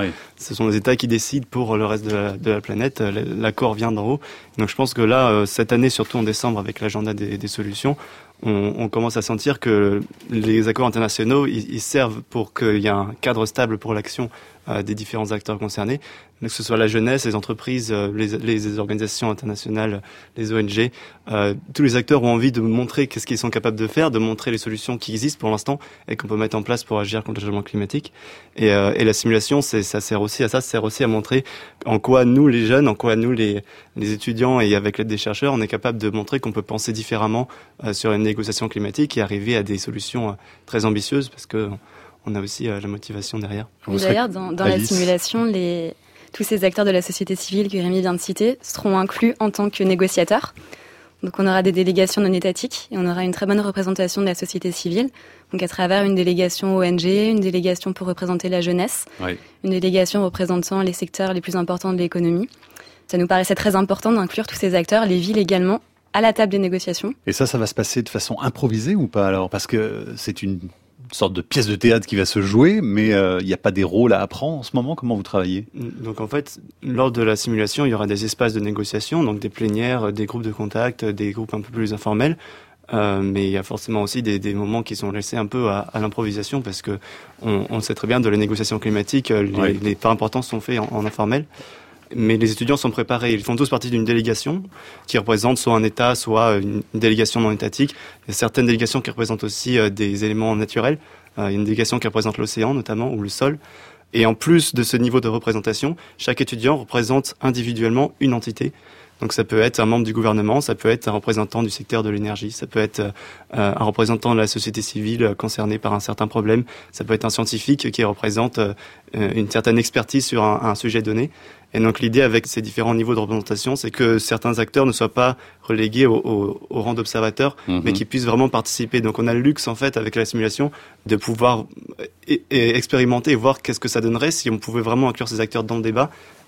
[SPEAKER 7] ce sont les États qui décident pour le reste de la planète, l'accord vient d'en haut. Donc je pense que là, cette année, surtout en décembre, avec l'agenda des solutions, on commence à sentir que les accords internationaux, ils servent pour qu'il y ait un cadre stable pour l'action des différents acteurs concernés, que ce soit la jeunesse, les entreprises, les organisations internationales, les ONG. Tous les acteurs ont envie de montrer qu'est-ce qu'ils sont capables de faire, de montrer les solutions qui existent pour l'instant et qu'on peut mettre en place pour agir contre le changement climatique. Et la simulation, ça sert aussi à ça, ça sert aussi à montrer en quoi nous, les jeunes, en quoi nous, les étudiants et avec l'aide des chercheurs, on est capable de montrer qu'on peut penser différemment sur une négociation climatique et arriver à des solutions très ambitieuses parce que on a aussi la motivation derrière.
[SPEAKER 6] D'ailleurs, dans la simulation, tous ces acteurs de la société civile que Rémi vient de citer seront inclus en tant que négociateurs. Donc on aura des délégations non étatiques et on aura une très bonne représentation de la société civile. Donc à travers une délégation ONG, une délégation pour représenter la jeunesse, une délégation représentant les secteurs les plus importants de l'économie. Ça nous paraissait très important d'inclure tous ces acteurs, les villes également, à la table des négociations.
[SPEAKER 1] Et ça va se passer de façon improvisée ou pas alors ? Parce que c'est une sorte de pièce de théâtre qui va se jouer, mais il n'y a pas des rôles à apprendre en ce moment. Comment vous travaillez ?
[SPEAKER 7] Donc en fait, lors de la simulation, il y aura des espaces de négociation, donc des plénières, des groupes de contact, des groupes un peu plus informels. Mais il y a forcément aussi des moments qui sont laissés un peu à l'improvisation parce que on sait très bien de la négociation climatique, les pas importants sont faits en informel. Mais les étudiants sont préparés. Ils font tous partie d'une délégation qui représente soit un État, soit une délégation non étatique. Il y a certaines délégations qui représentent aussi des éléments naturels. Il y a une délégation qui représente l'océan notamment, ou le sol. Et en plus de ce niveau de représentation, chaque étudiant représente individuellement une entité. Donc ça peut être un membre du gouvernement, ça peut être un représentant du secteur de l'énergie, ça peut être un représentant de la société civile concernée par un certain problème, ça peut être un scientifique qui représente une certaine expertise sur un sujet donné. Et donc l'idée avec ces différents niveaux de représentation, c'est que certains acteurs ne soient pas relégués au rang d'observateurs, mais qu'ils puissent vraiment participer. Donc on a le luxe en fait avec la simulation de pouvoir expérimenter et voir qu'est-ce que ça donnerait si on pouvait vraiment inclure ces acteurs dans le débat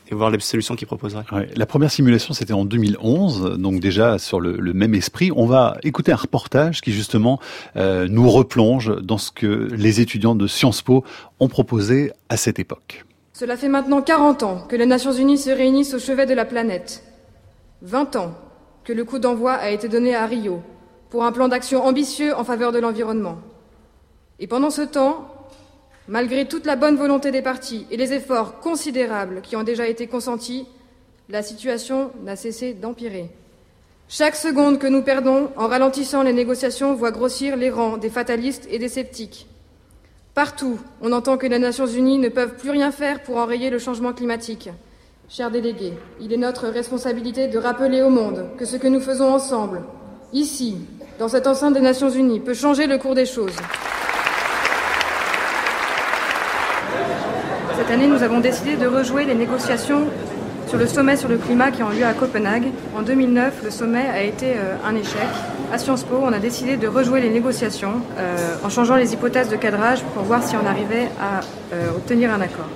[SPEAKER 7] et voir les solutions qu'ils proposeraient.
[SPEAKER 1] Ouais. La première simulation, c'était en 2011, donc déjà sur le même esprit. On va écouter un reportage qui justement nous replonge dans ce que les étudiants de Sciences Po ont proposé à cette époque.
[SPEAKER 16] Cela fait maintenant 40 ans que les Nations Unies se réunissent au chevet de la planète. 20 ans que le coup d'envoi a été donné à Rio pour un plan d'action ambitieux en faveur de l'environnement. Et pendant ce temps, malgré toute la bonne volonté des parties et les efforts considérables qui ont déjà été consentis, la situation n'a cessé d'empirer. Chaque seconde que nous perdons en ralentissant les négociations voit grossir les rangs des fatalistes et des sceptiques. Partout, on entend que les Nations Unies ne peuvent plus rien faire pour enrayer le changement climatique. Chers délégués, il est notre responsabilité de rappeler au monde que ce que nous faisons ensemble, ici, dans cette enceinte des Nations Unies, peut changer le cours des choses. Cette année, nous avons décidé de rejouer les négociations sur le sommet sur le climat qui ont lieu à Copenhague. En 2009, le sommet a été un échec. À Sciences Po, on a décidé de rejouer les négociations en changeant les hypothèses de cadrage pour voir si on arrivait à obtenir un accord.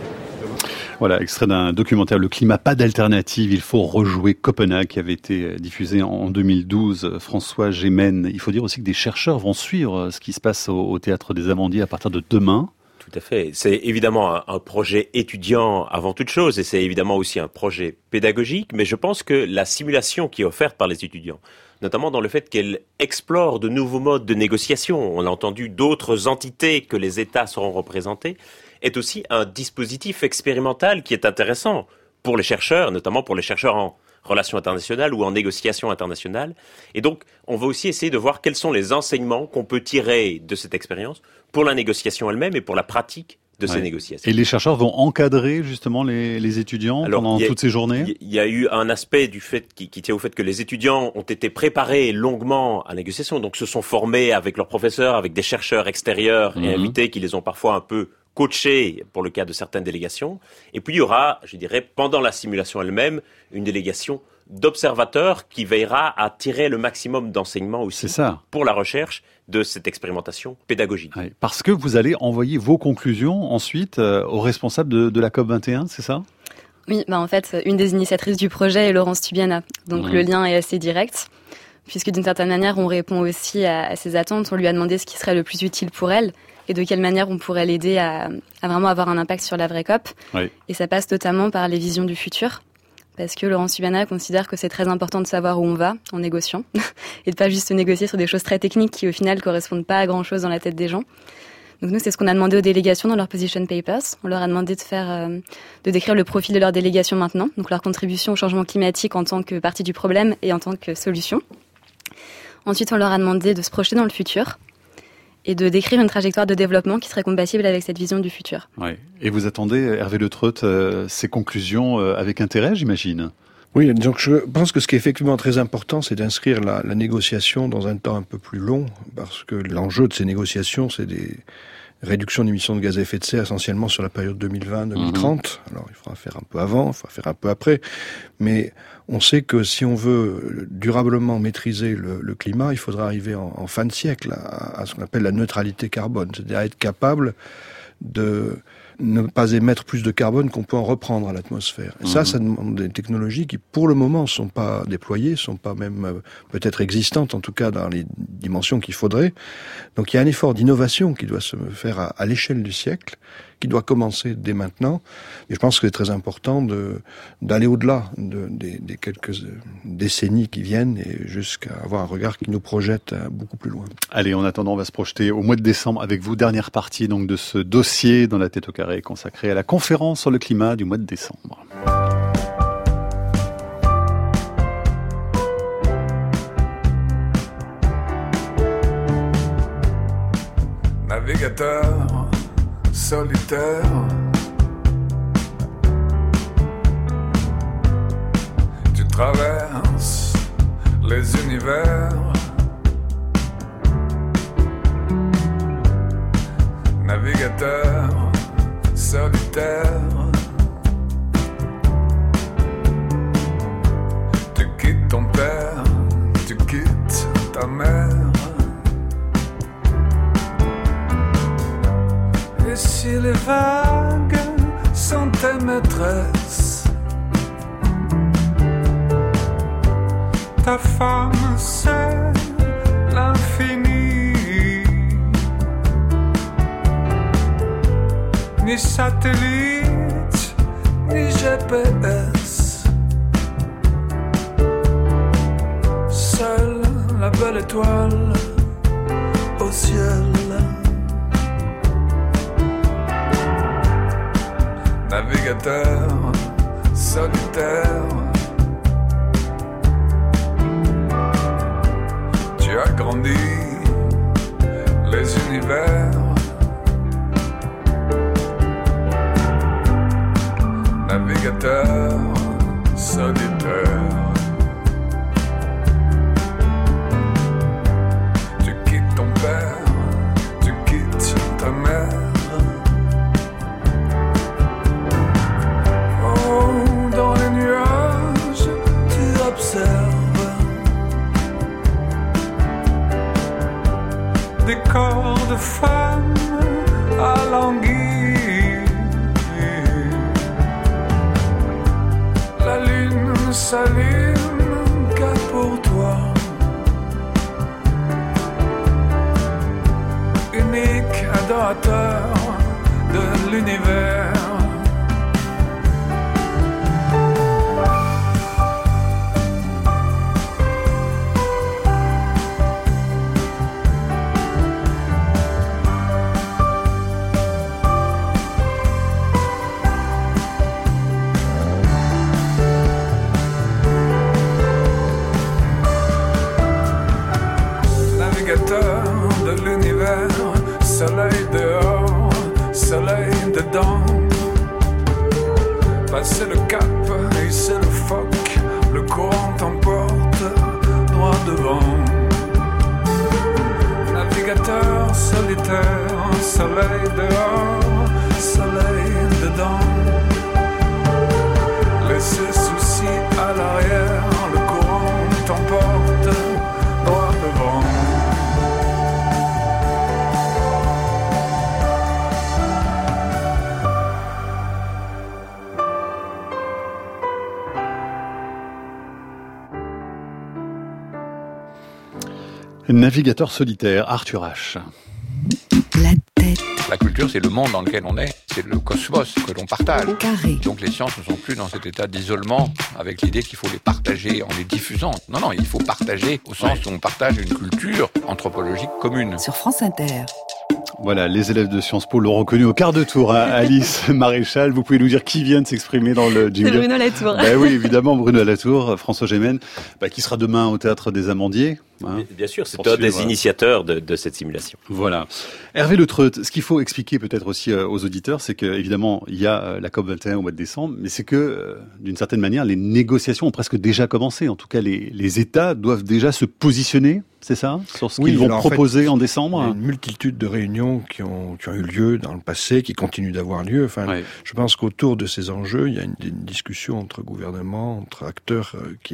[SPEAKER 1] Voilà, extrait d'un documentaire Le climat, pas d'alternative, il faut rejouer Copenhague, qui avait été diffusé en 2012. François Gémen, il faut dire aussi que des chercheurs vont suivre ce qui se passe au Théâtre des Amandiers à partir de demain.
[SPEAKER 5] Tout à fait. C'est évidemment un projet étudiant avant toute chose et c'est évidemment aussi un projet pédagogique, mais je pense que la simulation qui est offerte par les étudiants, notamment dans le fait qu'elle explore de nouveaux modes de négociation, on a entendu d'autres entités que les États seront représentés, est aussi un dispositif expérimental qui est intéressant pour les chercheurs, notamment pour les chercheurs en relations internationales ou en négociations internationales. Et donc, on va aussi essayer de voir quels sont les enseignements qu'on peut tirer de cette expérience pour la négociation elle-même et pour la pratique de ces négociations.
[SPEAKER 1] Et les chercheurs vont encadrer justement les étudiants pendant toutes ces journées ?
[SPEAKER 5] Il y a eu un aspect du fait qui tient au fait que les étudiants ont été préparés longuement à la négociation, donc se sont formés avec leurs professeurs, avec des chercheurs extérieurs et invités qui les ont parfois un peu coachés pour le cas de certaines délégations. Et puis il y aura, je dirais, pendant la simulation elle-même, une délégation d'observateurs qui veillera à tirer le maximum d'enseignements aussi pour la recherche de cette expérimentation pédagogique.
[SPEAKER 1] Oui, parce que vous allez envoyer vos conclusions ensuite aux responsables de la COP21, c'est ça ?
[SPEAKER 6] Oui, en fait, une des initiatrices du projet est Laurence Tubiana. Donc le lien est assez direct, puisque d'une certaine manière, on répond aussi à ses attentes. On lui a demandé ce qui serait le plus utile pour elle et de quelle manière on pourrait l'aider à vraiment avoir un impact sur la vraie COP. Oui. Et ça passe notamment par les visions du futur. Parce que Laurence Tubiana considère que c'est très important de savoir où on va en négociant et de pas juste négocier sur des choses très techniques qui au final correspondent pas à grand chose dans la tête des gens. Donc nous, c'est ce qu'on a demandé aux délégations dans leur position papers. On leur a demandé de décrire le profil de leur délégation maintenant, donc leur contribution au changement climatique en tant que partie du problème et en tant que solution. Ensuite, on leur a demandé de se projeter dans le futur et de décrire une trajectoire de développement qui serait compatible avec cette vision du futur.
[SPEAKER 1] Ouais. Et vous attendez, Hervé Le Treut, ces conclusions avec intérêt, j'imagine ?
[SPEAKER 4] Oui, donc je pense que ce qui est effectivement très important, c'est d'inscrire la négociation dans un temps un peu plus long, parce que l'enjeu de ces négociations, c'est des réductions d'émissions de gaz à effet de serre essentiellement sur la période 2020-2030. Alors il faudra faire un peu avant, il faudra faire un peu après, mais on sait que si on veut durablement maîtriser le climat, il faudra arriver en fin de siècle à ce qu'on appelle la neutralité carbone, c'est-à-dire être capable de ne pas émettre plus de carbone qu'on peut en reprendre à l'atmosphère. Et ça demande des technologies qui, pour le moment, sont pas déployées, sont pas même peut-être existantes, en tout cas dans les dimensions qu'il faudrait. Donc il y a un effort d'innovation qui doit se faire à l'échelle du siècle, qui doit commencer dès maintenant. Et je pense que c'est très important d'aller au-delà des quelques décennies qui viennent et jusqu'à avoir un regard qui nous projette beaucoup plus loin.
[SPEAKER 1] Allez, en attendant, on va se projeter au mois de décembre avec vous. Dernière partie donc de ce dossier dans la tête au carré consacré à la conférence sur le climat du mois de décembre.
[SPEAKER 17] Navigateur solitaire, tu traverses les univers, navigateur solitaire, tu quittes ton père, tu quittes ta mère. Et si les vagues sont tes maîtresses, ta femme, c'est l'infini. Ni satellite, ni GPS. Seule la belle étoile au ciel. Navigateur solitaire, tu as grandi les univers. Navigateur solitaire, tu quittes ton père, tu quittes ta mère. Oh, dans les nuages, tu observes des corps de femmes alanguis. La lune s'allume qu'à pour toi, unique adorateur de l'univers. De l'univers, soleil dehors, soleil dedans. Passer le cap, hisser le phoque, le courant t'emporte droit devant. Navigateur solitaire, soleil dehors, soleil dedans. Laissez soucis à l'arrière, le courant t'emporte droit devant.
[SPEAKER 1] Navigateur solitaire, Arthur H.
[SPEAKER 18] La culture, c'est le monde dans lequel on est, c'est le cosmos que l'on partage.
[SPEAKER 3] Carré.
[SPEAKER 18] Donc les sciences ne sont plus dans cet état d'isolement avec l'idée qu'il faut les partager en les diffusant. Non, non, il faut partager au sens où on partage une culture anthropologique commune.
[SPEAKER 3] Sur France Inter.
[SPEAKER 1] Voilà, les élèves de Sciences Po l'ont reconnu au quart de tour. Hein. Alice Maréchal, vous pouvez nous dire qui vient de s'exprimer dans le jingle?
[SPEAKER 6] C'est Bruno Latour.
[SPEAKER 1] Oui, évidemment, Bruno Latour, François Gémen, qui sera demain au Théâtre des Amandiers. Hein,
[SPEAKER 5] bien sûr, c'est un des initiateurs de cette simulation.
[SPEAKER 1] Voilà. Hervé Le Treut, ce qu'il faut expliquer peut-être aussi aux auditeurs, c'est que évidemment il y a la COP21 au mois de décembre, mais c'est que d'une certaine manière les négociations ont presque déjà commencé. En tout cas, les États doivent déjà se positionner, c'est ça, sur ce qu'ils vont proposer en décembre.
[SPEAKER 4] Il y a une multitude de réunions qui ont eu lieu dans le passé, qui continuent d'avoir lieu. Enfin, je pense qu'autour de ces enjeux, il y a une discussion entre gouvernements, entre acteurs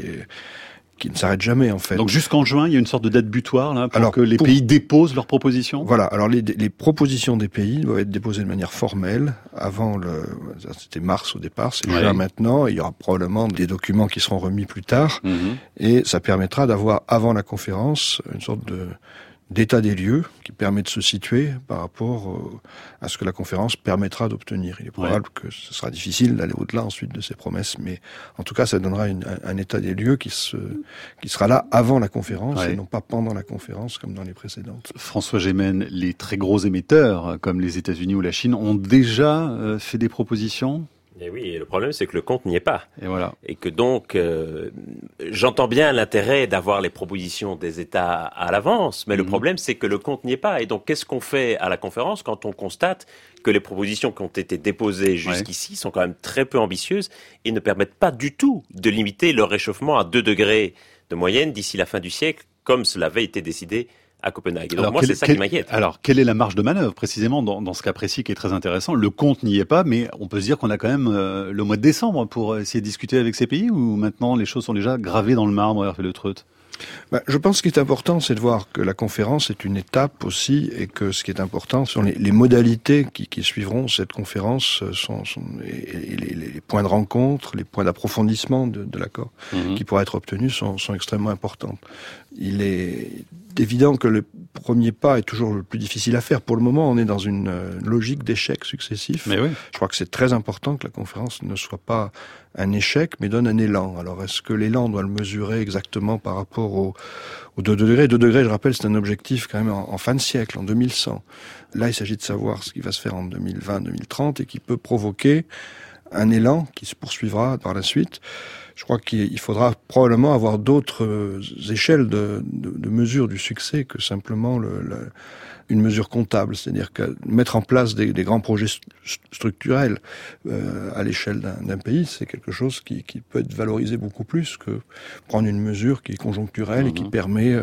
[SPEAKER 4] qui ne s'arrête jamais, en fait.
[SPEAKER 1] Donc jusqu'en juin, il y a une sorte de date butoir là pour que les pays déposent leurs propositions.
[SPEAKER 4] Voilà. Alors les propositions des pays doivent être déposées de manière formelle avant c'était mars au départ, c'est juin maintenant. Il y aura probablement des documents qui seront remis plus tard, et ça permettra d'avoir avant la conférence une sorte d'état des lieux qui permet de se situer par rapport à ce que la conférence permettra d'obtenir. Il est probable que ce sera difficile d'aller au-delà ensuite de ces promesses, mais en tout cas ça donnera un état des lieux qui sera là avant la conférence et non pas pendant la conférence comme dans les précédentes.
[SPEAKER 1] François Gémen, les très gros émetteurs comme les États-Unis ou la Chine ont déjà fait des propositions?
[SPEAKER 5] Et oui, et le problème c'est que le compte n'y est pas.
[SPEAKER 1] Et voilà.
[SPEAKER 5] Et que donc, j'entends bien l'intérêt d'avoir les propositions des États à l'avance, mais le problème c'est que le compte n'y est pas. Et donc, qu'est-ce qu'on fait à la conférence quand on constate que les propositions qui ont été déposées jusqu'ici sont quand même très peu ambitieuses et ne permettent pas du tout de limiter le réchauffement à 2 degrés de moyenne d'ici la fin du siècle, comme cela avait été décidé à Copenhague. Et donc moi, c'est ça qui m'inquiète.
[SPEAKER 1] Alors, quelle est la marge de manœuvre, précisément, dans ce cas précis qui est très intéressant? Le compte n'y est pas, mais on peut se dire qu'on a quand même le mois de décembre pour essayer de discuter avec ces pays, ou maintenant les choses sont déjà gravées dans le marbre, Hervé Le Treut?
[SPEAKER 4] Je pense qu'il est important, c'est de voir que la conférence est une étape aussi, et que ce qui est important sont les modalités qui suivront cette conférence, les points de rencontre, les points d'approfondissement de l'accord qui pourraient être obtenus sont extrêmement importants. Il est évident que le premier pas est toujours le plus difficile à faire. Pour le moment, on est dans une logique d'échecs successifs.
[SPEAKER 1] Mais oui.
[SPEAKER 4] Je crois que c'est très important que la conférence ne soit pas un échec, mais donne un élan. Alors, est-ce que l'élan, on doit le mesurer exactement par rapport aux 2 degrés? 2 degrés, je rappelle, c'est un objectif quand même en fin de siècle, en 2100. Là, il s'agit de savoir ce qui va se faire en 2020, 2030, et qui peut provoquer un élan qui se poursuivra par la suite. Je crois qu'il faudra probablement avoir d'autres échelles de mesure du succès que simplement une mesure comptable, c'est-à-dire que mettre en place des grands projets structurels à l'échelle d'un pays, c'est quelque chose qui peut être valorisé beaucoup plus que prendre une mesure qui est conjoncturelle et qui permet,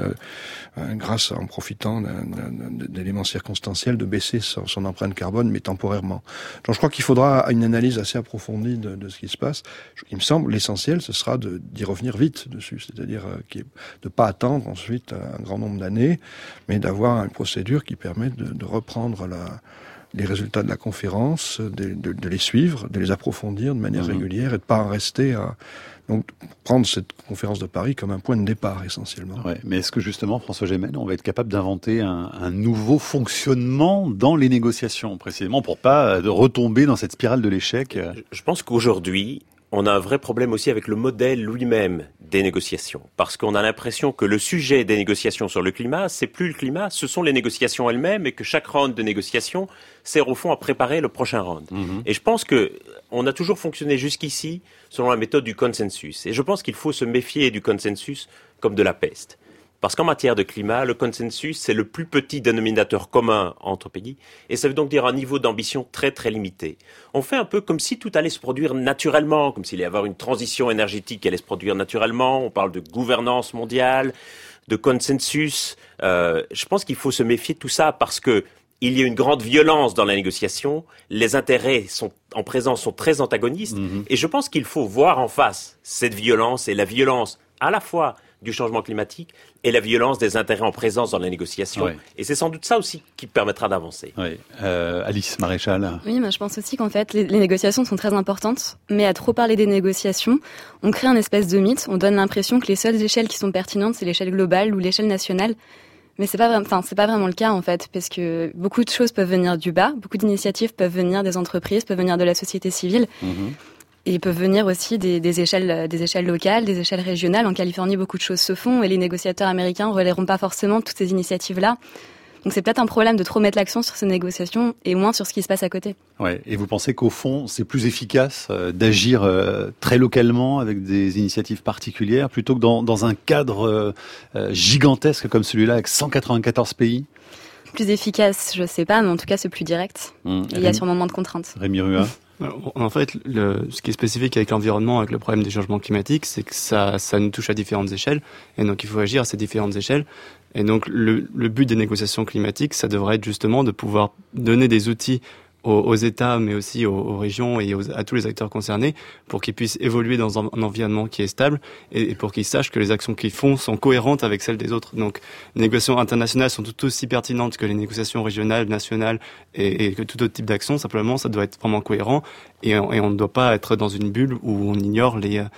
[SPEAKER 4] en profitant d'éléments circonstanciels, de baisser son empreinte carbone, mais temporairement. Donc je crois qu'il faudra une analyse assez approfondie de ce qui se passe. Il me semble l'essentiel, ce sera d'y revenir vite dessus, c'est-à-dire de pas attendre ensuite un grand nombre d'années, mais d'avoir une procédure qui permet de reprendre les résultats de la conférence, de les suivre, de les approfondir de manière régulière et de pas en rester à... Donc, prendre cette conférence de Paris comme un point de départ, essentiellement.
[SPEAKER 1] Ouais, mais est-ce que, justement, François Gémen, on va être capable d'inventer un nouveau fonctionnement dans les négociations, précisément, pour pas retomber dans cette spirale de l'échec?
[SPEAKER 5] Je pense qu'aujourd'hui, on a un vrai problème aussi avec le modèle lui-même des négociations. Parce qu'on a l'impression que le sujet des négociations sur le climat, c'est plus le climat, ce sont les négociations elles-mêmes, et que chaque round de négociation sert au fond à préparer le prochain round. Et je pense que on a toujours fonctionné jusqu'ici selon la méthode du consensus. Et je pense qu'il faut se méfier du consensus comme de la peste. Parce qu'en matière de climat, le consensus, c'est le plus petit dénominateur commun entre pays, et ça veut donc dire un niveau d'ambition très très limité. On fait un peu comme si tout allait se produire naturellement, comme s'il allait y avoir une transition énergétique qui allait se produire naturellement. On parle de gouvernance mondiale, de consensus. Je pense qu'il faut se méfier de tout ça parce que il y a une grande violence dans la négociation. Les intérêts en présence sont très antagonistes, et je pense qu'il faut voir en face cette violence, et la violence à la fois du changement climatique et la violence des intérêts en présence dans la négociation. Ouais. Et c'est sans doute ça aussi qui permettra d'avancer.
[SPEAKER 1] Ouais. Alice Maréchal.
[SPEAKER 6] Oui, mais je pense aussi qu'en fait, les négociations sont très importantes, mais à trop parler des négociations, on crée un espèce de mythe, on donne l'impression que les seules échelles qui sont pertinentes, c'est l'échelle globale ou l'échelle nationale. Mais c'est pas vraiment le cas, en fait, parce que beaucoup de choses peuvent venir du bas, beaucoup d'initiatives peuvent venir des entreprises, peuvent venir de la société civile. Et ils peuvent venir aussi des échelles locales, des échelles régionales. En Californie, beaucoup de choses se font et les négociateurs américains ne relaieront pas forcément toutes ces initiatives-là. Donc c'est peut-être un problème de trop mettre l'accent sur ces négociations et moins sur ce qui se passe à côté.
[SPEAKER 1] Ouais. Et vous pensez qu'au fond, c'est plus efficace d'agir très localement avec des initiatives particulières plutôt que dans un cadre gigantesque comme celui-là avec 194 pays?
[SPEAKER 6] Plus efficace, je sais pas, mais en tout cas c'est plus direct. Il y a sûrement moins de contraintes.
[SPEAKER 1] Rémi Rua.
[SPEAKER 7] En fait, ce qui est spécifique avec l'environnement, avec le problème des changements climatiques, c'est que ça nous touche à différentes échelles, et donc il faut agir à ces différentes échelles. Et donc le but des négociations climatiques, ça devrait être justement de pouvoir donner des outils aux États, mais aussi aux régions et à tous les acteurs concernés, pour qu'ils puissent évoluer dans un environnement qui est stable et pour qu'ils sachent que les actions qu'ils font sont cohérentes avec celles des autres. Donc, les négociations internationales sont tout aussi pertinentes que les négociations régionales, nationales et que tout autre type d'action. Simplement, ça doit être vraiment cohérent et on ne doit pas être dans une bulle où on ignore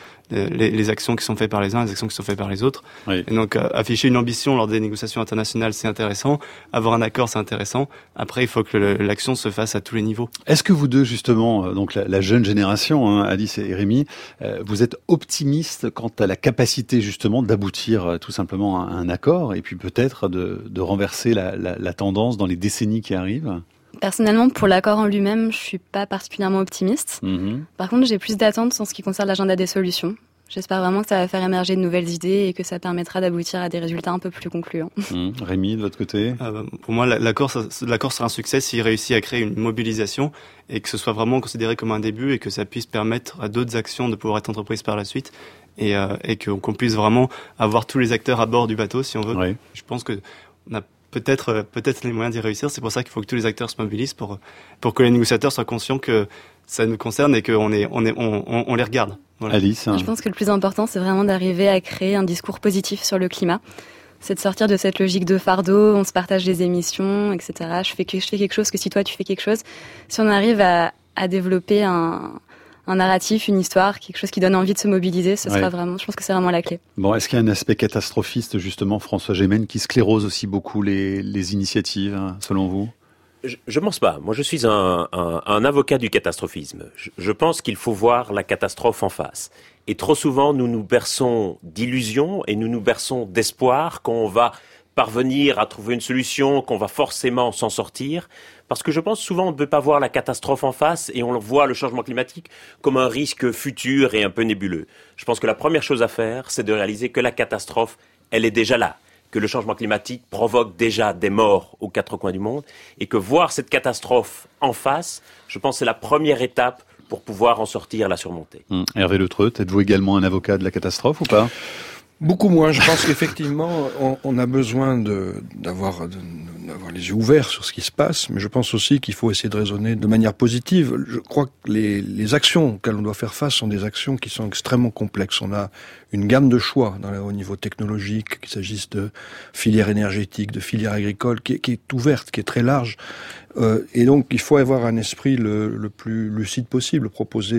[SPEAKER 7] les actions qui sont faites par les uns, les actions qui sont faites par les autres. Oui. Et donc, afficher une ambition lors des négociations internationales, c'est intéressant. Avoir un accord, c'est intéressant. Après, il faut que l'action se fasse à tous les niveaux.
[SPEAKER 1] Est-ce que vous deux, justement, donc la jeune génération, Alice et Rémi, vous êtes optimistes quant à la capacité, justement, d'aboutir tout simplement à un accord et puis peut-être de renverser la tendance dans les décennies qui arrivent?
[SPEAKER 6] Personnellement, pour l'accord en lui-même, je suis pas particulièrement optimiste. Par contre, j'ai plus d'attentes en ce qui concerne l'agenda des solutions. J'espère vraiment que ça va faire émerger de nouvelles idées et que ça permettra d'aboutir à des résultats un peu plus concluants.
[SPEAKER 1] Rémi, de votre côté?
[SPEAKER 7] Pour moi, l'accord sera un succès s'il réussit à créer une mobilisation et que ce soit vraiment considéré comme un début et que ça puisse permettre à d'autres actions de pouvoir être entreprises par la suite et qu'on puisse vraiment avoir tous les acteurs à bord du bateau, si on veut. Oui. Je pense que on n'a peut-être les moyens d'y réussir. C'est pour ça qu'il faut que tous les acteurs se mobilisent pour que les négociateurs soient conscients que ça nous concerne et qu'on les regarde. Voilà.
[SPEAKER 1] Alice,
[SPEAKER 6] Je pense que le plus important, c'est vraiment d'arriver à créer un discours positif sur le climat. C'est de sortir de cette logique de fardeau, on se partage des émissions, etc. Je fais quelque chose que si toi tu fais quelque chose. Si on arrive à développer un narratif, une histoire, quelque chose qui donne envie de se mobiliser, ce sera vraiment, je pense que c'est vraiment la clé.
[SPEAKER 1] Bon, est-ce qu'il y a un aspect catastrophiste, justement, François Gémen, qui sclérose aussi beaucoup les initiatives, selon vous ?
[SPEAKER 5] Je pense pas. Moi, je suis un avocat du catastrophisme. Je pense qu'il faut voir la catastrophe en face. Et trop souvent, nous nous berçons d'illusions et nous nous berçons d'espoir qu'on va parvenir à trouver une solution, qu'on va forcément s'en sortir. Parce que je pense souvent on ne peut pas voir la catastrophe en face et on voit le changement climatique comme un risque futur et un peu nébuleux. Je pense que la première chose à faire, c'est de réaliser que la catastrophe, elle est déjà là. Que le changement climatique provoque déjà des morts aux quatre coins du monde et que voir cette catastrophe en face, je pense que c'est la première étape pour pouvoir en sortir, la surmonter.
[SPEAKER 1] Hervé Le Treut, êtes-vous également un avocat de la catastrophe ou pas ?
[SPEAKER 4] Beaucoup moins. Je pense qu'effectivement, on a besoin d'avoir les yeux ouverts sur ce qui se passe, mais je pense aussi qu'il faut essayer de raisonner de manière positive. Je crois que les actions auxquelles on doit faire face sont des actions qui sont extrêmement complexes. On a une gamme de choix au niveau technologique, qu'il s'agisse de filières énergétiques, de filières agricoles, qui est ouverte, qui est très large. Et donc, il faut avoir un esprit le plus lucide possible, proposer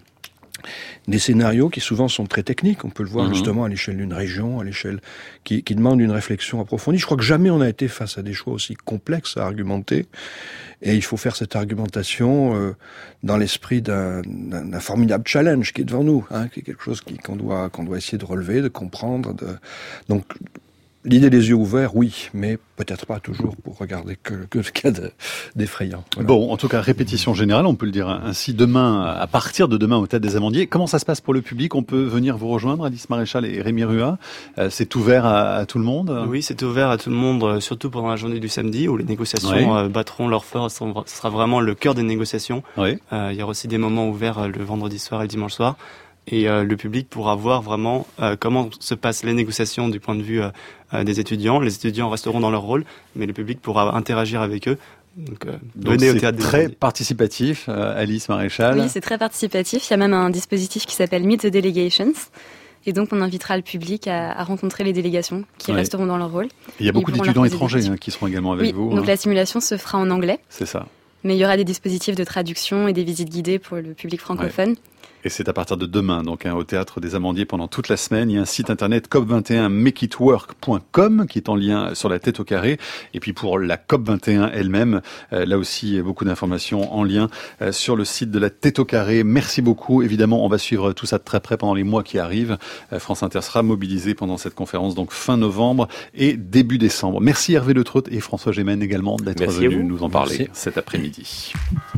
[SPEAKER 4] des scénarios qui souvent sont très techniques. On peut le voir justement à l'échelle d'une région, à l'échelle qui demande une réflexion approfondie. Je crois que jamais on a été face à des choix aussi complexes à argumenter. Et il faut faire cette argumentation dans l'esprit d'un formidable challenge qui est devant nous, qui est quelque chose qu'on doit essayer de relever, de comprendre. Donc l'idée des yeux ouverts, oui, mais peut-être pas toujours pour regarder que ce qu'il y a d'effrayant. Voilà.
[SPEAKER 1] Bon, en tout cas, répétition générale, on peut le dire ainsi, demain, à partir de demain au Théâtre des Amandiers. Comment ça se passe pour le public ? On peut venir vous rejoindre, Alice Maréchal et Rémi Rua. C'est ouvert à tout le monde ?
[SPEAKER 7] Oui, c'est ouvert à tout le monde, surtout pendant la journée du samedi, où les négociations battront leur fort. Ce sera vraiment le cœur des négociations. Il y aura aussi des moments ouverts le vendredi soir et le dimanche soir. Et le public pourra voir vraiment comment se passent les négociations du point de vue des étudiants. Les étudiants resteront dans leur rôle, mais le public pourra interagir avec eux. Donc venez au Théâtre des
[SPEAKER 1] Amandiers. C'est très participatif, Alice Maréchal.
[SPEAKER 6] Oui, c'est très participatif. Il y a même un dispositif qui s'appelle Meet the Delegations. Et donc, on invitera le public à rencontrer les délégations qui resteront dans leur rôle.
[SPEAKER 1] Il y a beaucoup d'étudiants étrangers qui seront également avec vous.
[SPEAKER 6] Donc la simulation se fera en anglais.
[SPEAKER 1] C'est ça.
[SPEAKER 6] Mais il y aura des dispositifs de traduction et des visites guidées pour le public francophone.
[SPEAKER 1] Et c'est à partir de demain, donc au Théâtre des Amandiers pendant toute la semaine. Il y a un site internet cop21makeitwork.com qui est en lien sur la tête au carré. Et puis pour la COP21 elle-même, là aussi beaucoup d'informations en lien sur le site de la tête au carré. Merci beaucoup. Évidemment, on va suivre tout ça de très près pendant les mois qui arrivent. France Inter sera mobilisée pendant cette conférence, donc fin novembre et début décembre. Merci Hervé Le Treut et François Gémen également d'être venus nous en parler cet après-midi.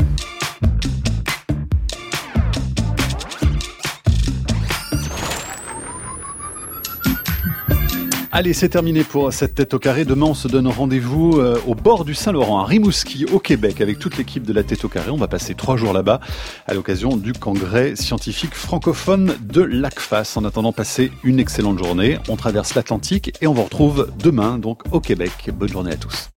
[SPEAKER 1] Allez, c'est terminé pour cette tête au carré. Demain, on se donne rendez-vous au bord du Saint-Laurent, à Rimouski, au Québec, avec toute l'équipe de la tête au carré. On va passer 3 jours là-bas à l'occasion du congrès scientifique francophone de l'ACFAS. En attendant, passez une excellente journée. On traverse l'Atlantique et on vous retrouve demain, donc au Québec. Bonne journée à tous.